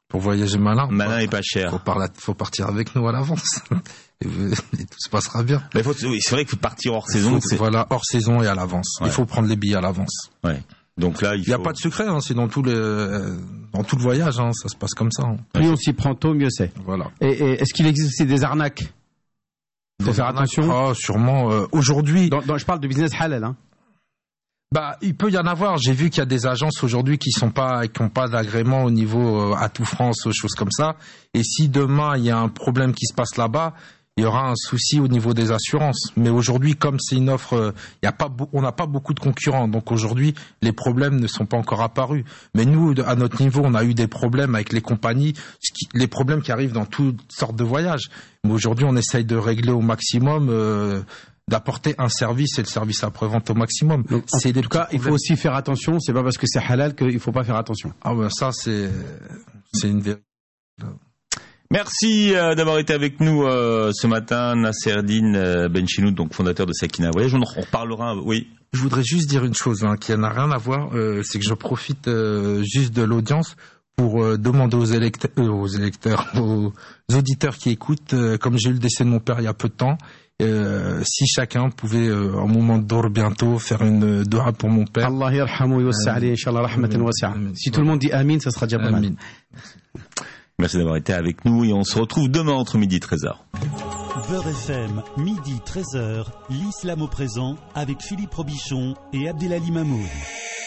Pour voyager malin. Malin et pas cher. Faut partir avec nous à l'avance. Et tout se passera bien. Mais oui, c'est vrai qu'il faut partir hors saison. Voilà, hors saison et à l'avance. Ouais. Il faut prendre les billets à l'avance. Ouais. Donc là, il n'y a pas de secret, hein, c'est dans tout le voyage, hein, ça se passe comme ça. Hein. Plus on s'y prend tôt, mieux c'est. Voilà. Et est-ce qu'il existe aussi des arnaques? Faut faire attention. Ah, sûrement. Aujourd'hui. Je parle de business halal, hein. Bah, il peut y en avoir. J'ai vu qu'il y a des agences aujourd'hui qui ont pas d'agrément au niveau Atout France, choses comme ça. Et si demain il y a un problème qui se passe là-bas, il y aura un souci au niveau des assurances. Mais aujourd'hui, comme c'est une offre, on n'a pas beaucoup de concurrents. Donc aujourd'hui, les problèmes ne sont pas encore apparus. Mais nous, à notre niveau, on a eu des problèmes avec les compagnies, les problèmes qui arrivent dans toutes sortes de voyages. Mais aujourd'hui, on essaye de régler au maximum. D'apporter un service et le service après-vente au maximum. Donc, en tout cas, il faut aussi faire attention. C'est pas parce que c'est halal qu'il faut pas faire attention. Ah ben ça, c'est une vérité. Merci d'avoir été avec nous ce matin, Nasserdine Benchinoud, donc fondateur de Sakina Voyage. On reparlera. Oui. Je voudrais juste dire une chose qui n'a rien à voir. C'est que je profite juste de l'audience pour demander aux auditeurs qui écoutent, comme j'ai eu le décès de mon père il y a peu de temps. Si chacun pouvait, au moment de Dor bientôt, faire une dua pour mon père. Allah yarhamu yuwassa' alayhi, inshallah rahmatan wasi'a. Si tout le monde dit amin, ça sera déjà pas mal. Merci d'avoir été avec nous et on se retrouve demain entre midi et 13h. Beurre FM, midi 13h, l'islam au présent avec Philippe Robichon et Abdelali Mamoud.